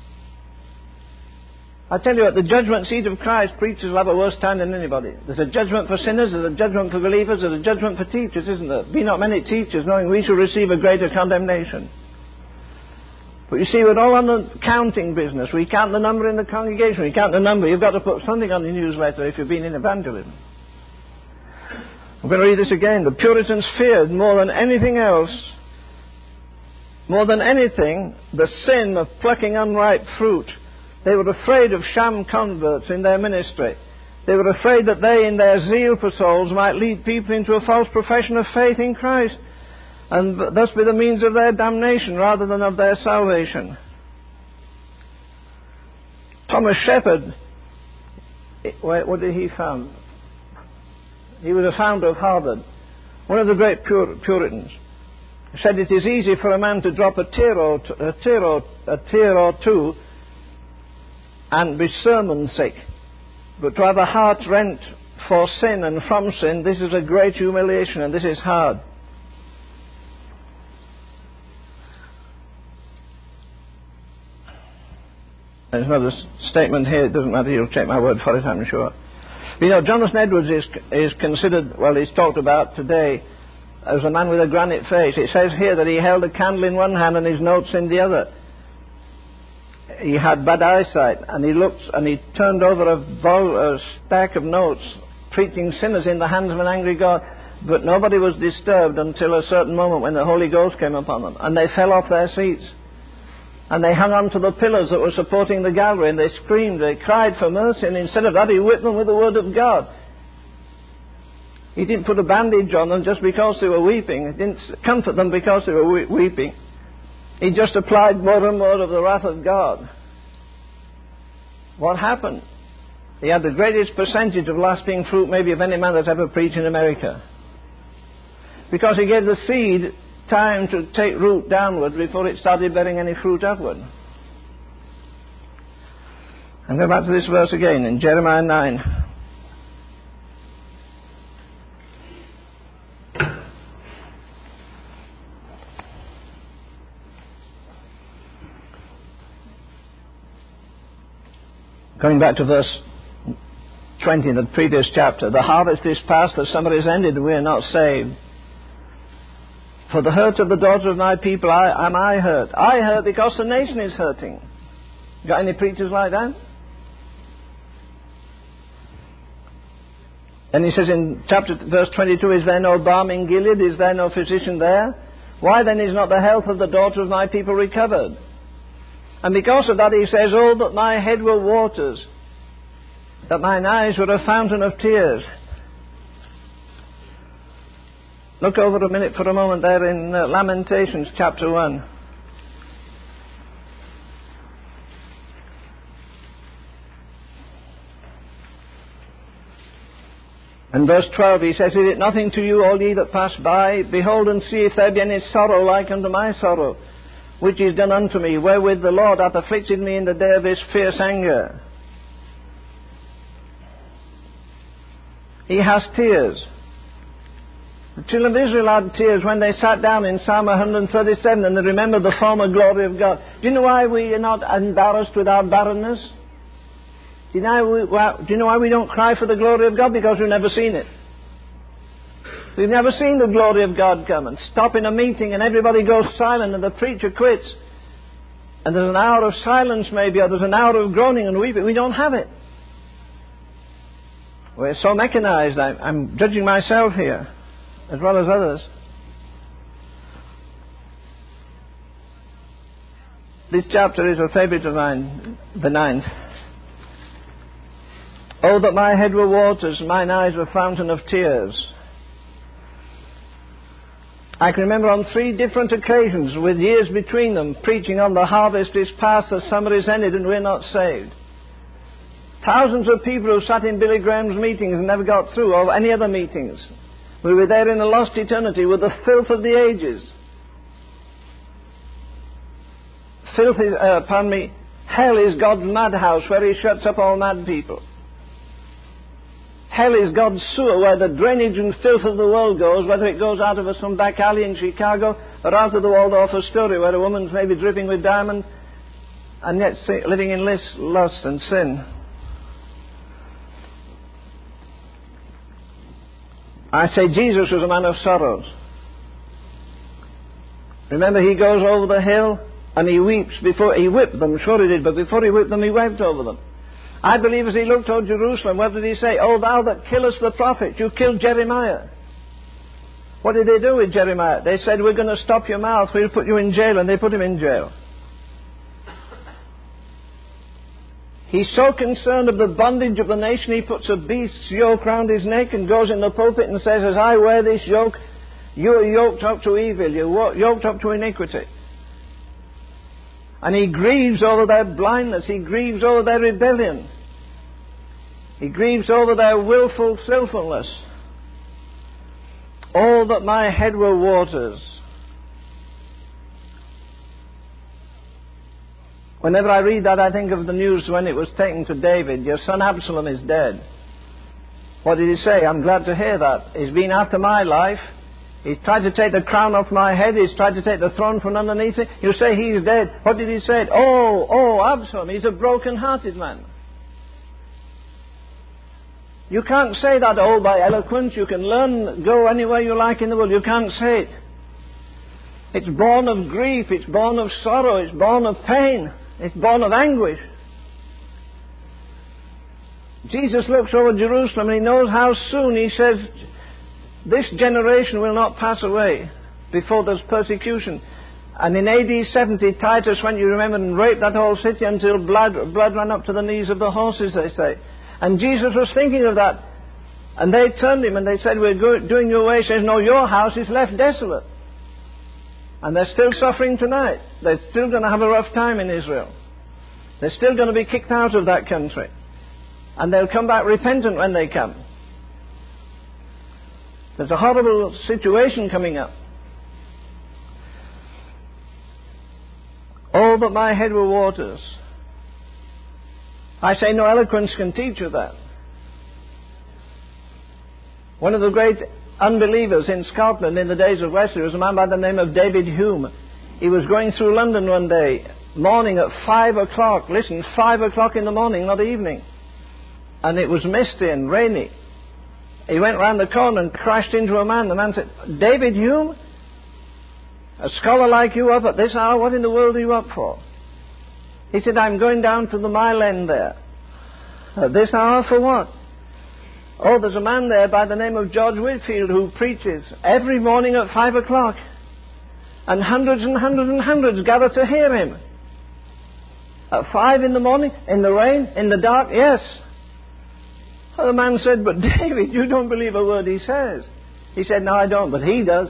[SPEAKER 1] I tell you, at the judgment seat of Christ, preachers will have a worse time than anybody. There's a judgment for sinners, there's a judgment for believers, there's a judgment for teachers, isn't there? Be not many teachers, knowing we shall receive a greater condemnation. But you see, we're all on the counting business. We count the number in the congregation, we count the number. You've got to put something on your newsletter if you've been in evangelism. I'm going to read this again. The Puritans feared more than anything else, more than anything, the sin of plucking unripe fruit. They were afraid of sham converts in their ministry. They were afraid that they, in their zeal for souls, might lead people into a false profession of faith in Christ, and thus be the means of their damnation rather than of their salvation. Thomas Shepard, what did he found? He was a founder of Harvard, one of the great Pur- Puritans. He said it is easy for a man to drop a tear or, t- a tear or, a tear or two and be sermon sick, but to have a heart rent for sin and from sin, this is a great humiliation, and this is hard. There's another statement here. It doesn't matter, you'll take my word for it, I'm sure. You know, Jonathan Edwards is is considered, well, he's talked about today as a man with a granite face. It says here that he held a candle in one hand and his notes in the other. He had bad eyesight, and he looked and he turned over a, vol, a stack of notes, preaching sinners in the hands of an angry God. But nobody was disturbed until a certain moment when the Holy Ghost came upon them, and they fell off their seats. And they hung on to the pillars that were supporting the gallery, and they screamed, they cried for mercy, and instead of that he whipped them with the word of God. He didn't put a bandage on them just because they were weeping. He didn't comfort them because they were we- weeping. He just applied more and more of the wrath of God. What happened? He had the greatest percentage of lasting fruit maybe of any man that's ever preached in America. Because he gave the seed time to take root downward before it started bearing any fruit upward. And go back to this verse again in Jeremiah nine. Going back to verse twenty in the previous chapter. The harvest is past, the summer is ended, and we are not saved. For the hurt of the daughter of my people I, am I hurt. I hurt because the nation is hurting. Got any preachers like that? And he says in chapter verse twenty-two, is there no balm in Gilead? Is there no physician there? Why then is not the health of the daughter of my people recovered? And because of that he says, oh, that my head were waters, that mine eyes were a fountain of tears. Look over a minute for a moment there in uh, Lamentations chapter one. And verse twelve he says, is it nothing to you, all ye that pass by? Behold and see if there be any sorrow like unto my sorrow, which is done unto me, wherewith the Lord hath afflicted me in the day of his fierce anger. He has tears. The children of Israel had tears when they sat down in Psalm one thirty-seven and they remembered the former glory of God. Do you know why we are not embarrassed with our barrenness? Do you know, we, well, do you know why we don't cry for the glory of God? Because we've never seen it. We've never seen the glory of God come and stop in a meeting and everybody goes silent and the preacher quits. And there's an hour of silence maybe, or there's an hour of groaning and weeping. We don't have it. We're so mechanized. I, I'm judging myself here, as well as others. This chapter is a favorite of mine, the ninth. Oh, that my head were waters, mine eyes were fountain of tears. I can remember on three different occasions, with years between them, preaching on the harvest is past, the summer is ended, and we're not saved. Thousands of people who sat in Billy Graham's meetings and never got through, or any other meetings. We were there in a lost eternity with the filth of the ages. Filth is, uh, pardon me, hell is God's madhouse where he shuts up all mad people. Hell is God's sewer where the drainage and filth of the world goes, whether it goes out of some back alley in Chicago or out of the Waldorf Astoria where a woman's maybe dripping with diamonds and yet living in lust and sin. I say Jesus was a man of sorrows. Remember, he goes over the hill and he weeps before he whipped them, sure he did, but before he whipped them, he wept over them. I believe as he looked toward Jerusalem, what did he say? Oh, thou that killest the prophet, you killed Jeremiah. What did they do with Jeremiah? They said, we're going to stop your mouth, we'll put you in jail, and they put him in jail. He's so concerned of the bondage of the nation, he puts a beast's yoke round his neck and goes in the pulpit and says, as I wear this yoke, you are yoked up to evil, you're yoked up to iniquity. And he grieves over their blindness, he grieves over their rebellion. He grieves over their willful sinfulness. Oh, that my head were waters. Whenever I read that, I think of the news when it was taken to David, your son Absalom is dead. What did he say? I'm glad to hear that. He's been after my life. He's tried to take the crown off my head. He's tried to take the throne from underneath it. You say he's dead. What did he say? Oh, oh, Absalom, he's a broken-hearted man. You can't say that all by eloquence. You can learn, go anywhere you like in the world. You can't say it. It's born of grief. It's born of sorrow. It's born of pain. It's born of anguish. Jesus looks over Jerusalem and he knows how soon, he says, this generation will not pass away before there's persecution. And in A D seventy, Titus went, you remember, and raped that whole city until blood, blood ran up to the knees of the horses, they say. And Jesus was thinking of that. And they turned him and they said, we're go- doing your way. He says, no, your house is left desolate. And they're still suffering tonight. They're still going to have a rough time in Israel. They're still going to be kicked out of that country. And they'll come back repentant when they come. There's a horrible situation coming up. Oh, that my head were waters. I say no eloquence can teach you that. One of the great unbelievers in Scotland in the days of Wesley was a man by the name of David Hume. He was going through London one day, morning at five o'clock. Listen, five o'clock in the morning, not evening. And it was misty and rainy. He went round the corner and crashed into a man. The man said, David Hume? A scholar like you up at this hour? What in the world are you up for? He said, I'm going down to the Mile End there. At this hour for what? Oh, there's a man there by the name of George Whitefield who preaches every morning at five o'clock. And hundreds and hundreds and hundreds gather to hear him. At five in the morning, in the rain, in the dark, yes. Well, the man said, but David, you don't believe a word he says. He said, no, I don't, but he does.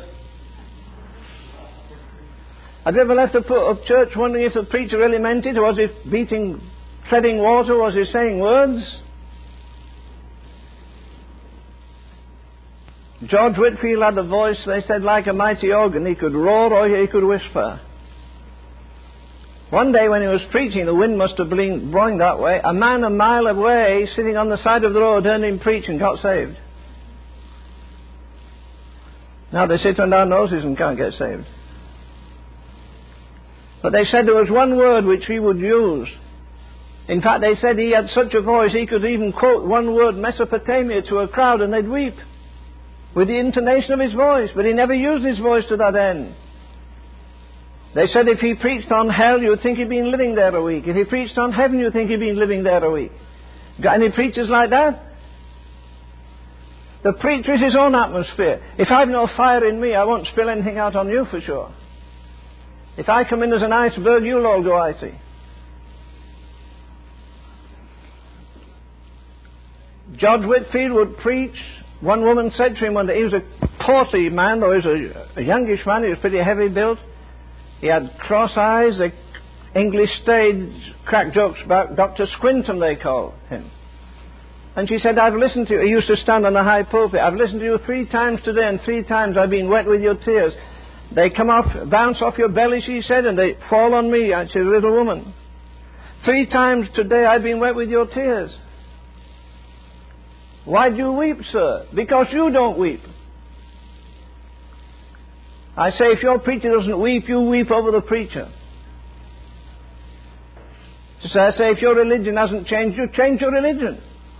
[SPEAKER 1] Have you ever left a, a church wondering if the preacher really meant it, or was he beating, treading water, or was he saying words? George Whitefield had a voice, they said, like a mighty organ. He could roar or he could whisper. One day when he was preaching, the wind must have been blowing that way. A man a mile away, sitting on the side of the road, heard him preach and got saved. Now they sit on our noses and can't get saved. But they said there was one word which he would use. In fact, they said he had such a voice he could even quote one word, Mesopotamia, to a crowd and they'd weep with the intonation of his voice. But he never used his voice to that end. They said if he preached on hell, you'd think he'd been living there a week. If he preached on heaven, you'd think he'd been living there a week. Got any preachers like that? The preacher is his own atmosphere. If I've no fire in me, I won't spill anything out on you for sure. If I come in as an iceberg, you'll all go icy. George Whitefield would preach. One woman said to him one day, he was a portly man, though he was a, a youngish man, he was pretty heavy built. He had cross eyes, the English stage crack jokes about Doctor Squintum, they call him. And she said, I've listened to you. He used to stand on the high pulpit. I've listened to you three times today, and three times I've been wet with your tears. They come off, bounce off your belly, she said, and they fall on me. And she's a little woman. Three times today I've been wet with your tears. Why do you weep, sir? Because you don't weep. I say, if your preacher doesn't weep, you weep over the preacher. So I say, if your religion hasn't changed, you change your religion.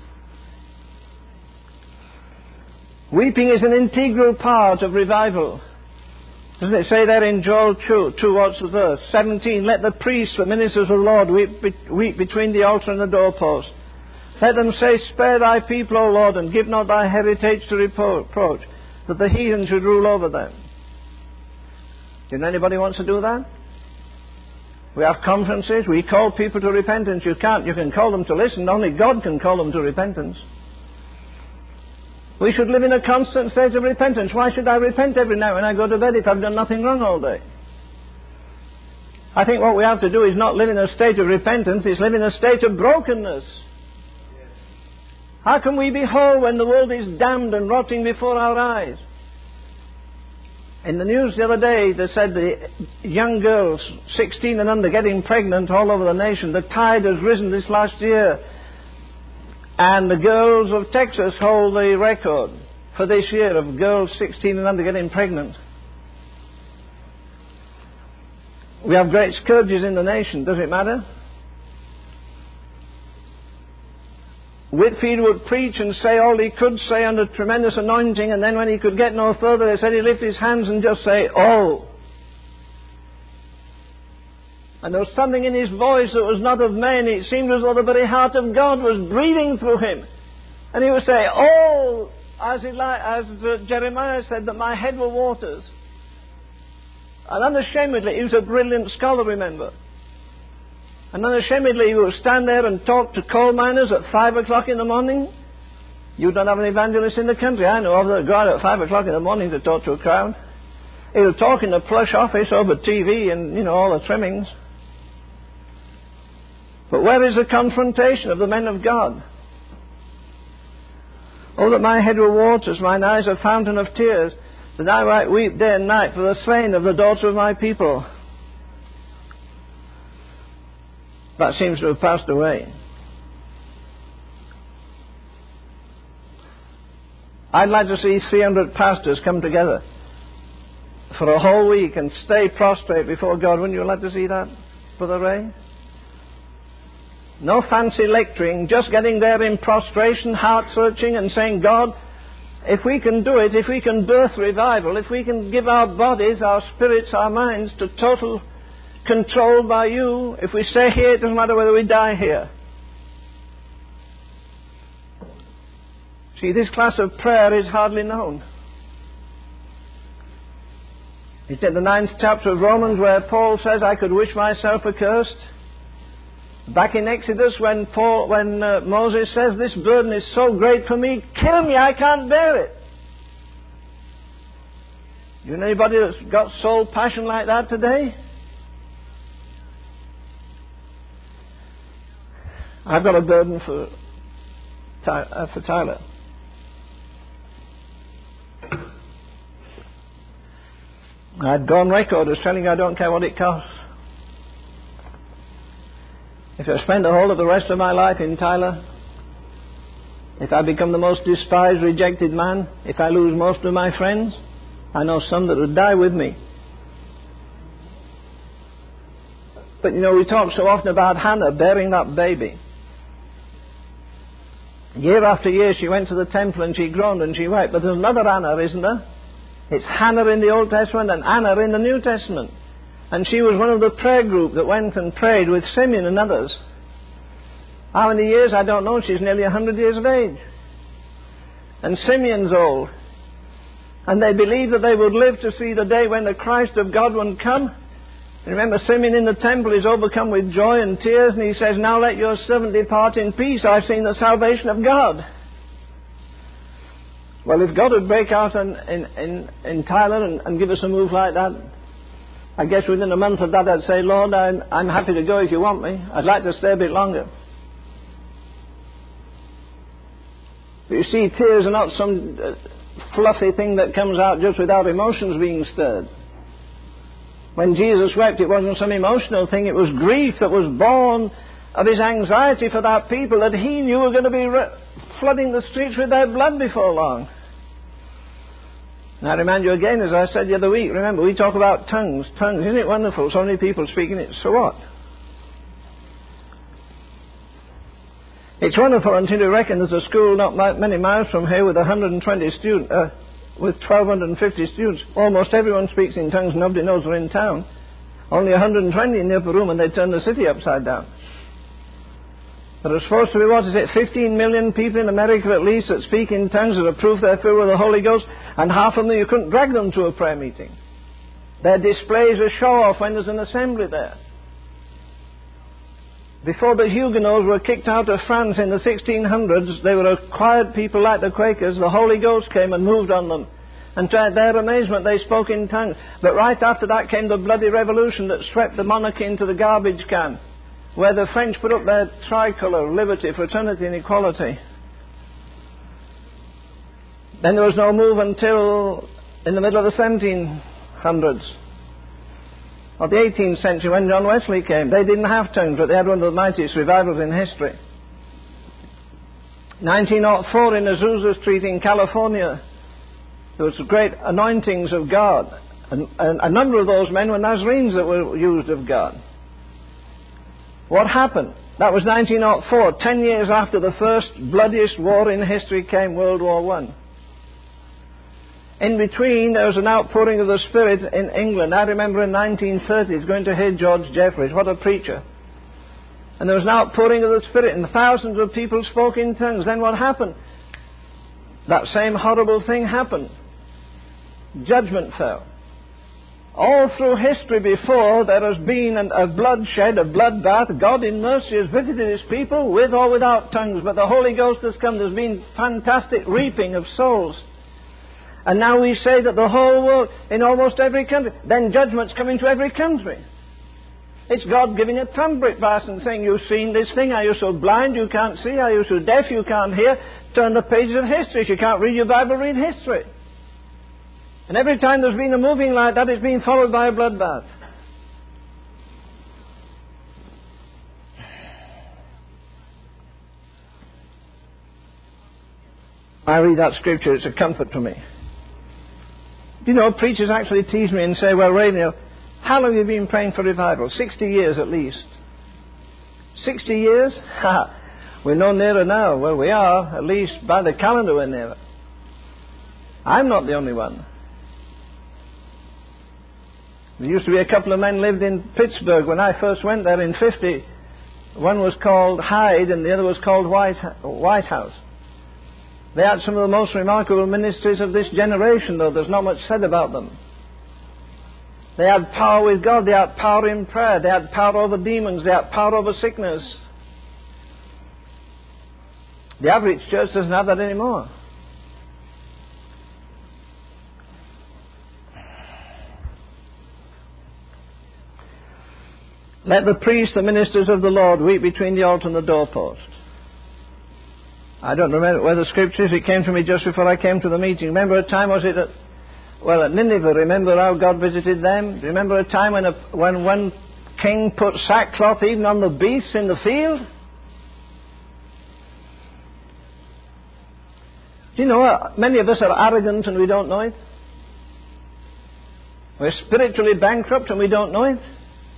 [SPEAKER 1] Weeping is an integral part of revival. Doesn't it say there in Joel two, two what's the verse? seventeen, let the priests, the ministers of the Lord, weep, weep between the altar and the doorpost. Let them say, spare thy people, O Lord, and give not thy heritage to reproach, that the heathen should rule over them. Did anybody want to do that? We have conferences, we call people to repentance. You can't, you can call them to listen, only God can call them to repentance. We should live in a constant state of repentance. Why should I repent every night when I go to bed if I've done nothing wrong all day? I think what we have to do is not live in a state of repentance, it's live in a state of brokenness. How can we be whole when the world is damned and rotting before our eyes? In the news the other day, they said the young girls, sixteen and under, getting pregnant all over the nation. The tide has risen this last year. And the girls of Texas hold the record for this year of girls sixteen and under getting pregnant. We have great scourges in the nation. Does it matter? Whitefield would preach and say all he could say under tremendous anointing, and then when he could get no further, they said he'd lift his hands and just say, oh. And there was something in his voice that was not of men. It seemed as though the very heart of God was breathing through him. And he would say, oh, as, Eli- as uh, Jeremiah said, that my head were waters. And unashamedly, he was a brilliant scholar, remember. And unashamedly, he would stand there and talk to coal miners at five o'clock in the morning. You don't have an evangelist in the country, I know of, that go out at five o'clock in the morning to talk to a crowd. He'll talk in a plush office over T V and, you know, all the trimmings. But where is the confrontation of the men of God? Oh, that my head were waters, mine eyes a fountain of tears, that I might weep day and night for the slain of the daughter of my people. That seems to have passed away. I'd like to see three hundred pastors come together for a whole week and stay prostrate before God. Wouldn't you like to see that, Brother Ray? No fancy lecturing, just getting there in prostration, heart-searching, and saying, God, if we can do it, if we can birth revival, if we can give our bodies, our spirits, our minds to total control by you, if we stay here, it doesn't matter whether we die here. See, this class of prayer is hardly known. It's in the ninth chapter of Romans where Paul says, I could wish myself accursed. Back in Exodus when Paul, when uh, Moses says, this burden is so great for me, kill me, I can't bear it. You know anybody that's got soul passion like that today? I've got a burden for, uh, for Tyler. I'd go on record as telling you I don't care what it costs. If I spend the whole of the rest of my life in Tyler, if I become the most despised, rejected man, if I lose most of my friends, I know some that would die with me. But you know, we talk so often about Hannah bearing that baby. Year after year she went to the temple and she groaned and she wept. But there's another Anna, isn't there? It's Hannah in the Old Testament and Anna in the New Testament. And she was one of the prayer group that went and prayed with Simeon and others. How many years? I don't know. She's nearly a hundred years of age. And Simeon's old. And they believed that they would live to see the day when the Christ of God would come. And remember, Simeon in the temple is overcome with joy and tears, and he says, now let your servant depart in peace. I've seen the salvation of God. Well, if God would break out in, in, in, in Tyler and, and give us a move like that, I guess within a month of that I'd say, Lord, I'm, I'm happy to go if you want me. I'd like to stay a bit longer. But you see, tears are not some uh, fluffy thing that comes out just without emotions being stirred. When Jesus wept, it wasn't some emotional thing. It was grief that was born of his anxiety for that people that he knew were going to be re- flooding the streets with their blood before long. And I remind you again, as I said the other week, remember, we talk about tongues. Tongues, isn't it wonderful? So many people speaking it. So what? It's wonderful until you reckon there's a school not many miles from here with one hundred twenty students, uh, with twelve fifty students. Almost everyone speaks in tongues. Nobody knows they're in town. Only one hundred twenty in the upper room, and they turn the city upside down. There are supposed to be, what is it, fifteen million people in America at least that speak in tongues that are proof they're filled with the Holy Ghost, and half of them you couldn't drag them to a prayer meeting. Their displays are show-off when there's an assembly there. Before the Huguenots were kicked out of France in the sixteen hundreds, they were a quiet people like the Quakers. The Holy Ghost came and moved on them. And to their amazement, they spoke in tongues. But right after that came the bloody revolution that swept the monarchy into the garbage can, where the French put up their tricolour, liberty, fraternity and equality. Then there was no move until in the middle of the seventeen hundreds. Or the eighteenth century when John Wesley came. They didn't have tongues, but they had one of the mightiest revivals in history. nineteen oh four in Azusa Street in California, there was great anointings of God. And, and a number of those men were Nazarenes that were used of God. What happened? That was nineteen oh four, ten years after the first bloodiest war in history came, World War One. In between, there was an outpouring of the Spirit in England. I remember in nineteen thirties going to hear George Jeffreys. What a preacher. And there was an outpouring of the Spirit, and thousands of people spoke in tongues. Then what happened? That same horrible thing happened. Judgment fell. All through history before, there has been an, a bloodshed, a bloodbath. God in mercy has visited his people with or without tongues. But the Holy Ghost has come. There's been fantastic reaping of souls. And now we say that the whole world, in almost every country, then judgment's coming to every country. It's God giving a trumpet blast and saying, you've seen this thing, are you so blind you can't see, are you so deaf you can't hear? Turn the pages of history. If you can't read your Bible, read history. And every time there's been a moving like that, it's been followed by a bloodbath. I read that scripture, it's a comfort to me. You know, preachers actually tease me and say, well, Ray, you know, how long have you been praying for revival? Sixty years at least. Sixty years? Ha! We're no nearer now. Well, we are. At least by the calendar we're nearer. I'm not the only one. There used to be a couple of men lived in Pittsburgh when I first went there in fifty. One was called Hyde and the other was called White, Whitehouse. They had some of the most remarkable ministries of this generation, though there's not much said about them. They had power with God, they had power in prayer, they had power over demons, they had power over sickness. The average church doesn't have that anymore. Let the priests, the ministers of the Lord, weep between the altar and the doorpost. I don't remember where the scripture is. It came to me just before I came to the meeting. Remember a time, was it at, well, at Nineveh, remember how God visited them? Remember a time when, a, when one king put sackcloth even on the beasts in the field? Do you know what? Many of us are arrogant and we don't know it. We're spiritually bankrupt and we don't know it.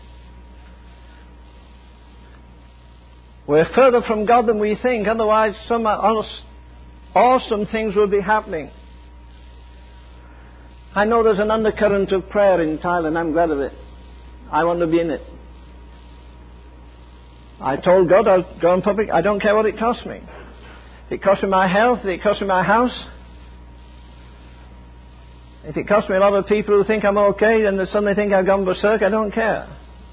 [SPEAKER 1] We're further from God than we think, otherwise some awesome things will be happening. I know there's an undercurrent of prayer in Thailand. I'm glad of it. I want to be in it. I told God I'll go in public. I don't care what it costs me. If it costs me my health, if it costs me my house, if it costs me a lot of people who think I'm okay and they suddenly think I've gone berserk, I don't care.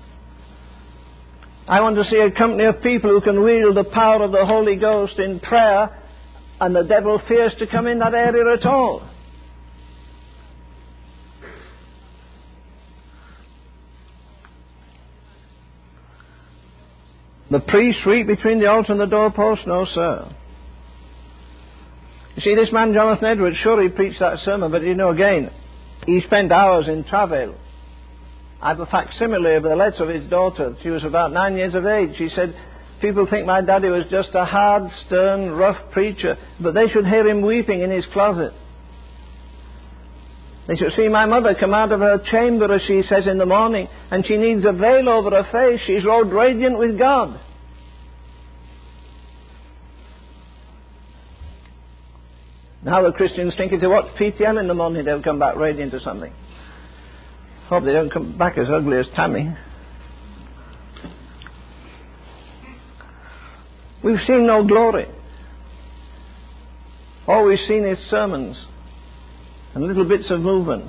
[SPEAKER 1] I want to see a company of people who can wield the power of the Holy Ghost in prayer and the devil fears to come in that area at all. The priests weep between the altar and the doorpost? No, sir. You see, this man, Jonathan Edwards, sure he preached that sermon, but you know, again, he spent hours in travail. I have a facsimile of the letter of his daughter. She was about nine years of age. She said, people think my daddy was just a hard, stern, rough preacher, but they should hear him weeping in his closet. They should see my mother come out of her chamber, as she says, in the morning, and she needs a veil over her face. She's robed radiant with God. Now the Christians think if they watch P T L in the morning, they'll come back radiant or something. Hope they don't come back as ugly as Tammy. We've seen no glory. All we've seen is sermons and little bits of movements.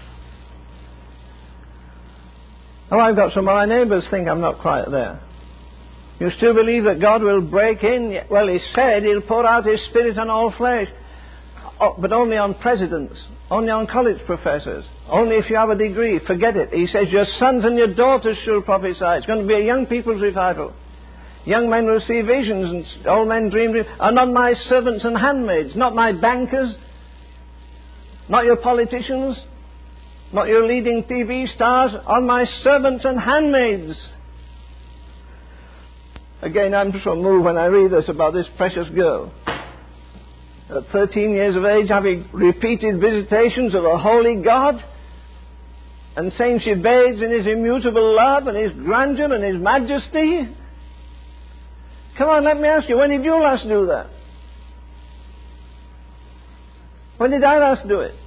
[SPEAKER 1] Oh, I've got some of my neighbours think I'm not quite there. You still believe that God will break in? Well, He said He'll pour out His Spirit on all flesh. Oh, but only on presidents, only on college professors, only if you have a degree. Forget it. He says your sons and your daughters shall prophesy. It's going to be a young people's revival. Young men will see visions and old men dream dreams. And on my servants and handmaids, not my bankers, not your politicians, not your leading T V stars, on my servants and handmaids. Again, I'm so moved when I read this about this precious girl. At thirteen years of age, having repeated visitations of a holy God, and saying she bathes in His immutable love and His grandeur and His majesty. Come on, let me ask you, when did you last do that? When did I last do it?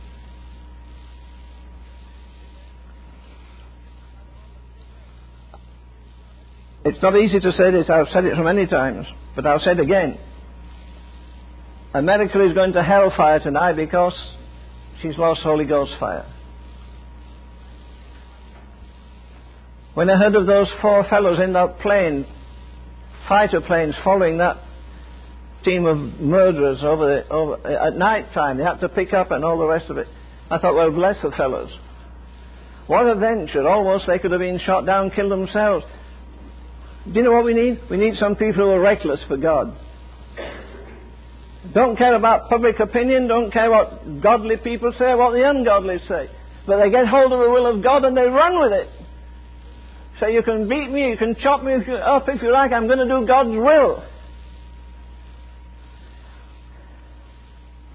[SPEAKER 1] It's not easy to say this, I've said it so many times, but I'll say it again. America is going to hellfire tonight because she's lost Holy Ghost fire. When I heard of those four fellows in that plane, fighter planes following that team of murderers over, the, over at night time, they had to pick up and all the rest of it, I thought, well, bless the fellows. What a venture. Almost they could have been shot down, killed themselves. Do you know what we need? We need some people who are reckless for God. Don't care about public opinion, don't care what godly people say, what the ungodly say. But they get hold of the will of God and they run with it. So you can beat me, you can chop me up if you like, I'm going to do God's will.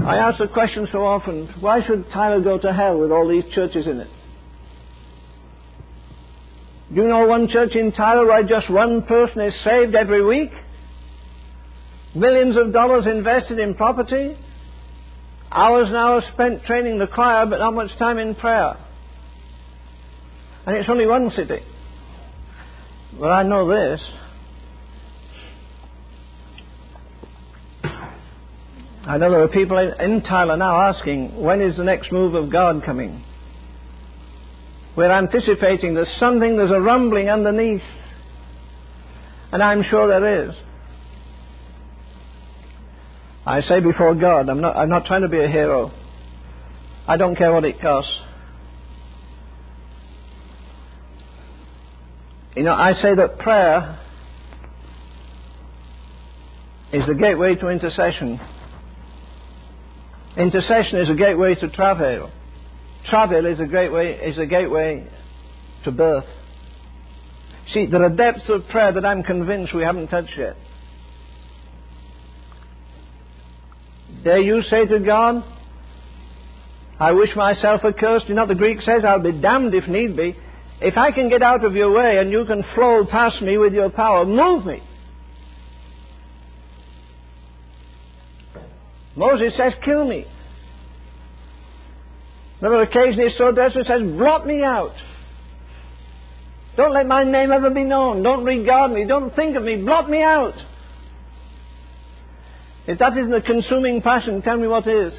[SPEAKER 1] I ask the question so often, why should Tyler go to hell with all these churches in it? Do you know one church in Tyler where just one person is saved every week? Millions of dollars invested in property? Hours and hours spent training the choir, but not much time in prayer. And it's only one city. But I know this. I know there are people in, in Tyler now asking, when is the next move of God coming? We're anticipating there's something, there's a rumbling underneath. And I'm sure there is. I say before God, I'm not, I'm not trying to be a hero. I don't care what it costs. You know, I say that prayer is the gateway to intercession. Intercession is a gateway to travail. Travail is a gateway, is a gateway to birth. See, there are depths of prayer that I'm convinced we haven't touched yet. Dare you say to God, I wish myself accursed. You know, the Greek says, I'll be damned if need be. If I can get out of your way and you can flow past me with your power, move me. Moses says, kill me. Another occasion he's so desperate, says, blot me out. Don't let my name ever be known. Don't regard me. Don't think of me. Blot me out. If that isn't a consuming passion, tell me what is.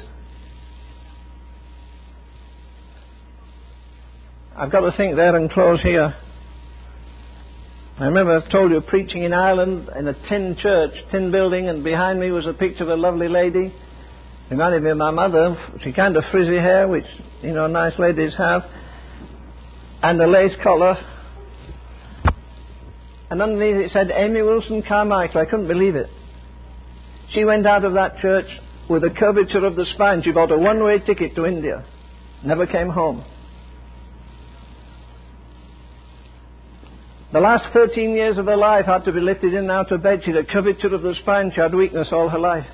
[SPEAKER 1] I've got to think there and close here. I remember I've told you preaching in Ireland in a tin church, tin building, and behind me was a picture of a lovely lady. Reminded me of my mother. She kind of frizzy hair, which, you know, nice ladies have, and a lace collar. And underneath it said Amy Wilson Carmichael. I couldn't believe it. She went out of that church with a curvature of the spine. She bought a one-way ticket to India. Never came home. The last thirteen years of her life had to be lifted in and out of bed. She had a curvature of the spine. She had weakness all her life.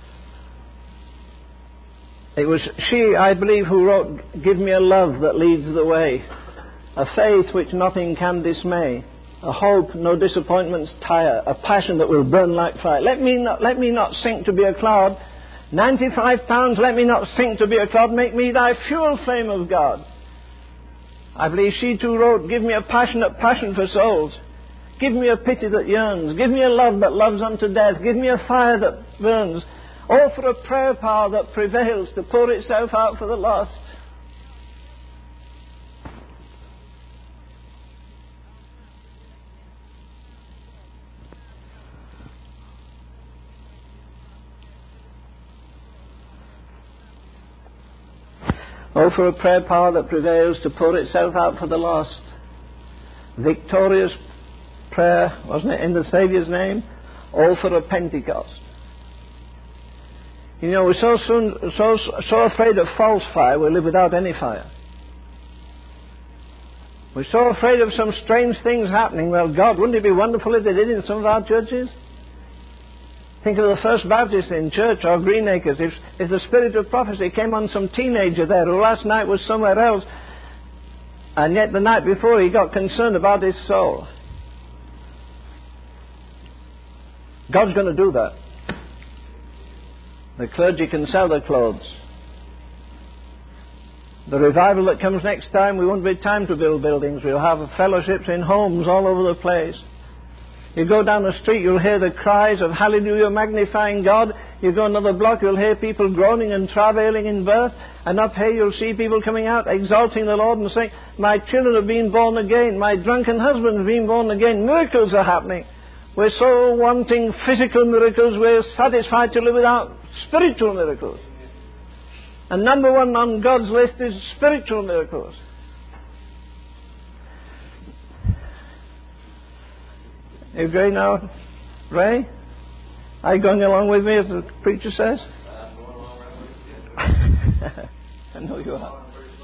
[SPEAKER 1] It was she, I believe, who wrote, Give me a love that leads the way, a faith which nothing can dismay, a hope no disappointments tire, a passion that will burn like fire. Let me not, let me not sink to be a cloud. Ninety-five pounds, let me not sink to be a cloud. Make me thy fuel flame of God. I believe she too wrote, Give me a passionate passion for souls. Give me a pity that yearns. Give me a love that loves unto death. Give me a fire that burns. Oh, for a prayer power that prevails to pour itself out for the lost. Oh, for a prayer power that prevails to pour itself out for the lost. Victorious prayer, wasn't it, in the Saviour's name? Oh, for a Pentecost. You know, we're so soon, so so afraid of false fire, we live without any fire. We're so afraid of some strange things happening. Well, God, wouldn't it be wonderful if they did in some of our churches? Think of the First Baptist in church or Greenacres. If, if the spirit of prophecy came on some teenager there who last night was somewhere else, and yet the night before he got concerned about his soul. God's going to do that. The clergy can sell their clothes. The revival that comes next time, we won't be time to build buildings. We'll have fellowships in homes all over the place. You go down the street, you'll hear the cries of hallelujah, magnifying God. You go another block, you'll hear people groaning and travailing in birth. And up here you'll see people coming out, exalting the Lord and saying, my children have been born again. My drunken husband has been born again. Miracles are happening. We're so wanting physical miracles, we're satisfied to live without spiritual miracles. And number one on God's list is spiritual miracles. You going now, Ray? Are you going along with me, as the preacher says? I'm going along with you. I know you are.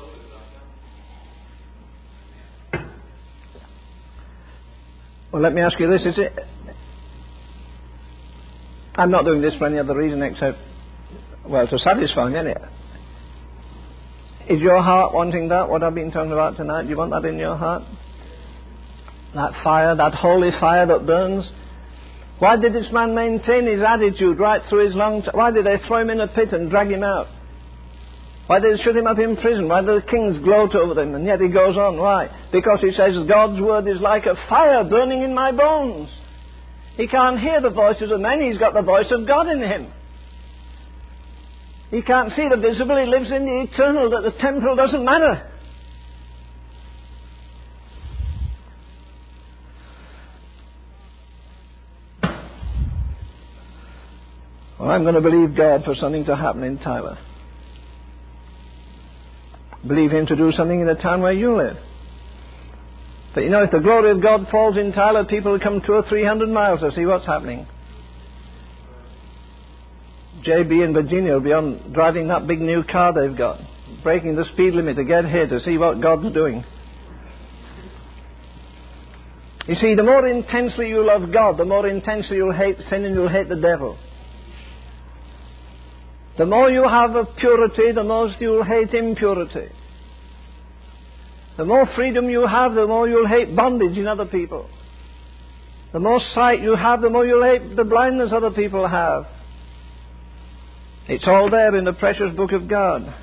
[SPEAKER 1] Well, let me ask you this. Is it... I'm not doing this for any other reason except Well, to satisfy me, anyhow. Is your heart wanting that, what I've been talking about tonight? Do you want that in your heart? That fire, that holy fire that burns? Why did this man maintain his attitude right through his long time? Why did they throw him in a pit and drag him out? Why did they shut him up in prison? Why did the kings gloat over him? And yet he goes on. Why? Because he says, God's word is like a fire burning in my bones. He can't hear the voices of men. He's got the voice of God in him. He can't see the visible. He lives in the eternal, that the temporal doesn't matter. Well, I'm going to believe God for something to happen in Tyler. Believe Him to do something in the town where you live. But you know, if the glory of God falls in Tyler, people will come two or three hundred miles to see what's happening. J B and Virginia will be on driving that big new car they've got, breaking the speed limit to get here to see what God's doing. You see, the more intensely you love God, the more intensely you'll hate sin and you'll hate the devil. The more you have of purity, the most you'll hate impurity. The more freedom you have, the more you'll hate bondage in other people. The more sight you have, the more you'll hate the blindness other people have. It's all there in the precious book of God.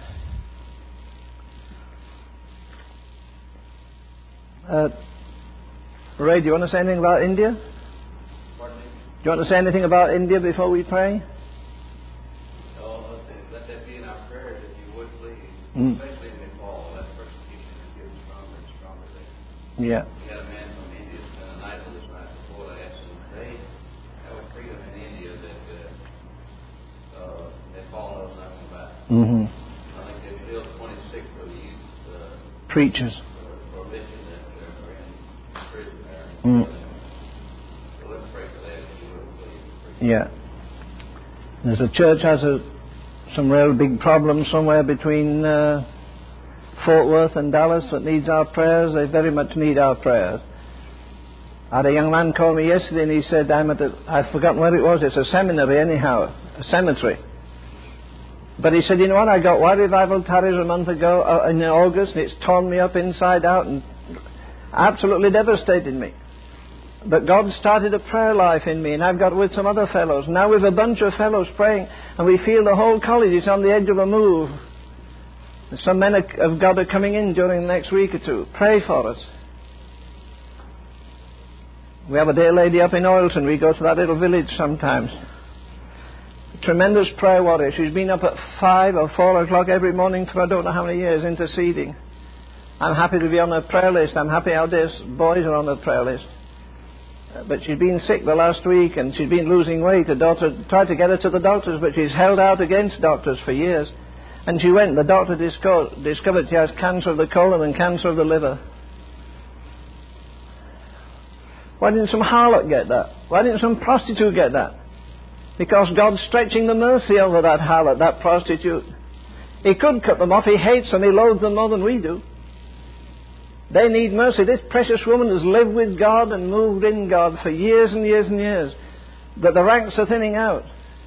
[SPEAKER 1] Uh, Ray, do you want to say anything about India?
[SPEAKER 2] Pardon me?
[SPEAKER 1] Do you want to say anything about India before we pray?
[SPEAKER 2] Oh, let that be in our prayers, if you would, please.
[SPEAKER 1] Mm.
[SPEAKER 2] Especially in Nepal, that persecution is getting stronger and stronger there.
[SPEAKER 1] Yeah.
[SPEAKER 2] We had a man from India spend a night with us right before that, and they have a freedom in India that uh, uh, Nepal knows nothing about.
[SPEAKER 1] Mm-hmm.
[SPEAKER 2] I think they've killed twenty-six of the youth uh,
[SPEAKER 1] Preachers.
[SPEAKER 2] for, for mission that are in prison there.
[SPEAKER 1] Mm.
[SPEAKER 2] So let's pray for that, if you would, please.
[SPEAKER 1] Yeah. There's a church has a, some real big problems somewhere between uh, Fort Worth and Dallas that needs our prayers. They very much need our prayers. I had a young man call me yesterday and he said, I'm at a, I've forgotten where it was, it's a seminary anyhow, a cemetery. But he said, you know what, I got Why Revival Tarries a month ago uh, in August, and it's torn me up inside out and absolutely devastated me. But God started a prayer life in me, and I've got with some other fellows. Now we've a bunch of fellows praying, and we feel the whole college is on the edge of a move. And some men of God are coming in during the next week or two. Pray for us. We have a dear lady up in Oilton. We go to that little village sometimes. A tremendous prayer warrior. She's been up at five or four o'clock every morning for I don't know how many years interceding. I'm happy to be on her prayer list. I'm happy our dear boys are on her prayer list. But she's been sick the last week and she's been losing weight. Her daughter tried to get her to the doctors, but she's held out against doctors for years. And she went, the doctor disco- discovered she has cancer of the colon and cancer of the liver. Why didn't some harlot get that? Why didn't some prostitute get that? Because God's stretching the mercy over that harlot, that prostitute. He could cut them off. He hates them. He loathes them more than we do. They need mercy. This precious woman has lived with God and moved in God for years and years and years. But the ranks are thinning out.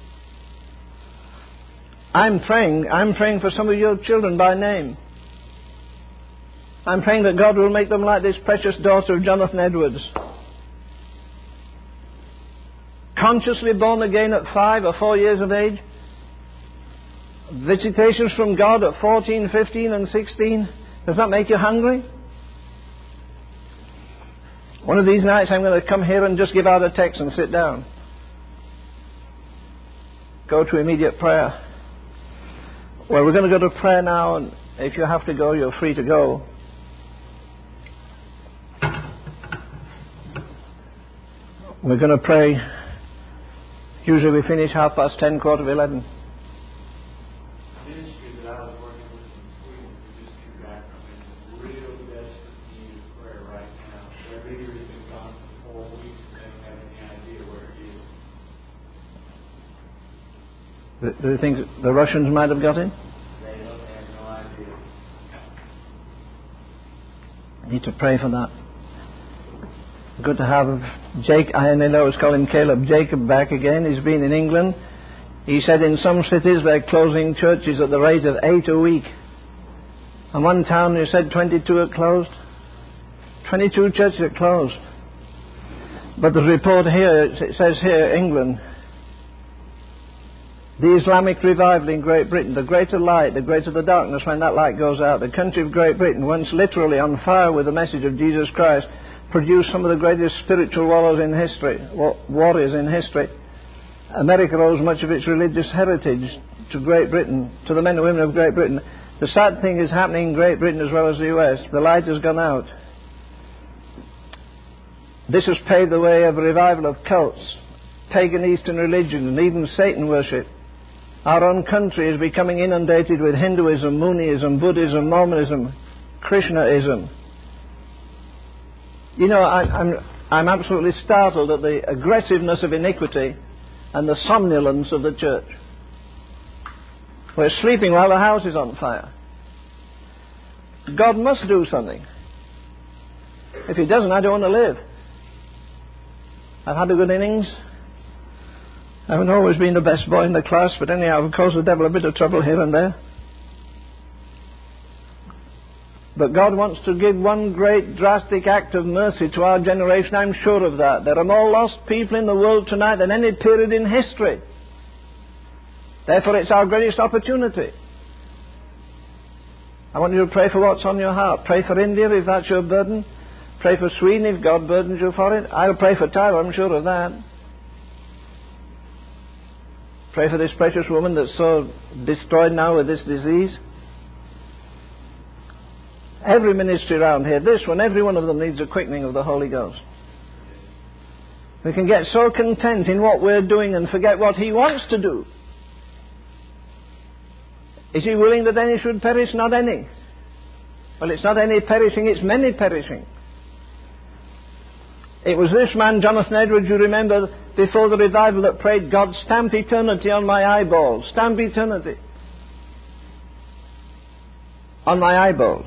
[SPEAKER 1] I'm praying, I'm praying for some of your children by name. I'm praying that God will make them like this precious daughter of Jonathan Edwards. Consciously born again at five or four years of age. Visitations from God at fourteen, fifteen and sixteen. Does that make you hungry? One of these nights I'm going to come here and just give out a text and sit down. Go to immediate prayer. Well, we're going to go to prayer now, and if you have to go, you're free to go. We're going to pray. Usually we finish half past ten, quarter of eleven. Do you think the Russians might have got in?
[SPEAKER 2] They don't have no idea.
[SPEAKER 1] Need to pray for that. Good to have Jake, I know I was calling Caleb Jacob back again. He's been in England. He said in some cities they're closing churches at the rate of eight a week. And one town, he said, twenty-two are closed. twenty-two churches are closed. But the report here, it says here, England, the Islamic revival in Great Britain, the greater light, the greater the darkness when that light goes out. The country of Great Britain, once literally on fire with the message of Jesus Christ, produced some of the greatest spiritual warriors in history, warriors in history. America owes much of its religious heritage to Great Britain, to the men and women of Great Britain. The sad thing is happening in Great Britain as well as the U S. The light has gone out. This has paved the way of a revival of cults, pagan Eastern religion, and even Satan worship. Our own country is becoming inundated with Hinduism, Mooniism, Buddhism, Mormonism, Krishnaism. You know, I, I'm, I'm absolutely startled at the aggressiveness of iniquity and the somnolence of the church. We're sleeping while the house is on fire. God must do something. If He doesn't, I don't want to live. I've had a good innings. I haven't always been the best boy in the class, but anyhow, I've caused the devil a bit of trouble here and there. But God wants to give one great drastic act of mercy to our generation, I'm sure of that. There are more lost people in the world tonight than any period in history. Therefore, it's our greatest opportunity. I want you to pray for what's on your heart. Pray for India if that's your burden. Pray for Sweden if God burdens you for it. I'll pray for Tyler, I'm sure of that. Pray for this precious woman that's so destroyed now with this disease. Every ministry around here, this one, every one of them needs a quickening of the Holy Ghost. We can get so content in what we're doing and forget what He wants to do. Is He willing that any should perish? Not any. Well, it's not any perishing, it's many perishing. It was this man, Jonathan Edwards, you remember, before the revival that prayed, God, stamp eternity on my eyeballs. Stamp eternity on my eyeballs.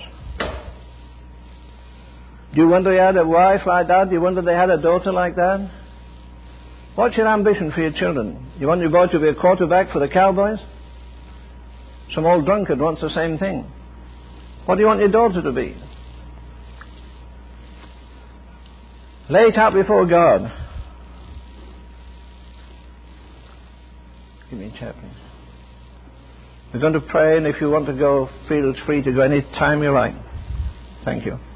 [SPEAKER 1] Do you wonder he had a wife like that? Do you wonder they had a daughter like that? What's your ambition for your children? You want your boy to be a quarterback for the Cowboys? Some old drunkard wants the same thing. What do you want your daughter to be? Lay it out before God. Give me a chair, please. We're going to pray, and if you want to go, feel free to go any time you like. Thank you.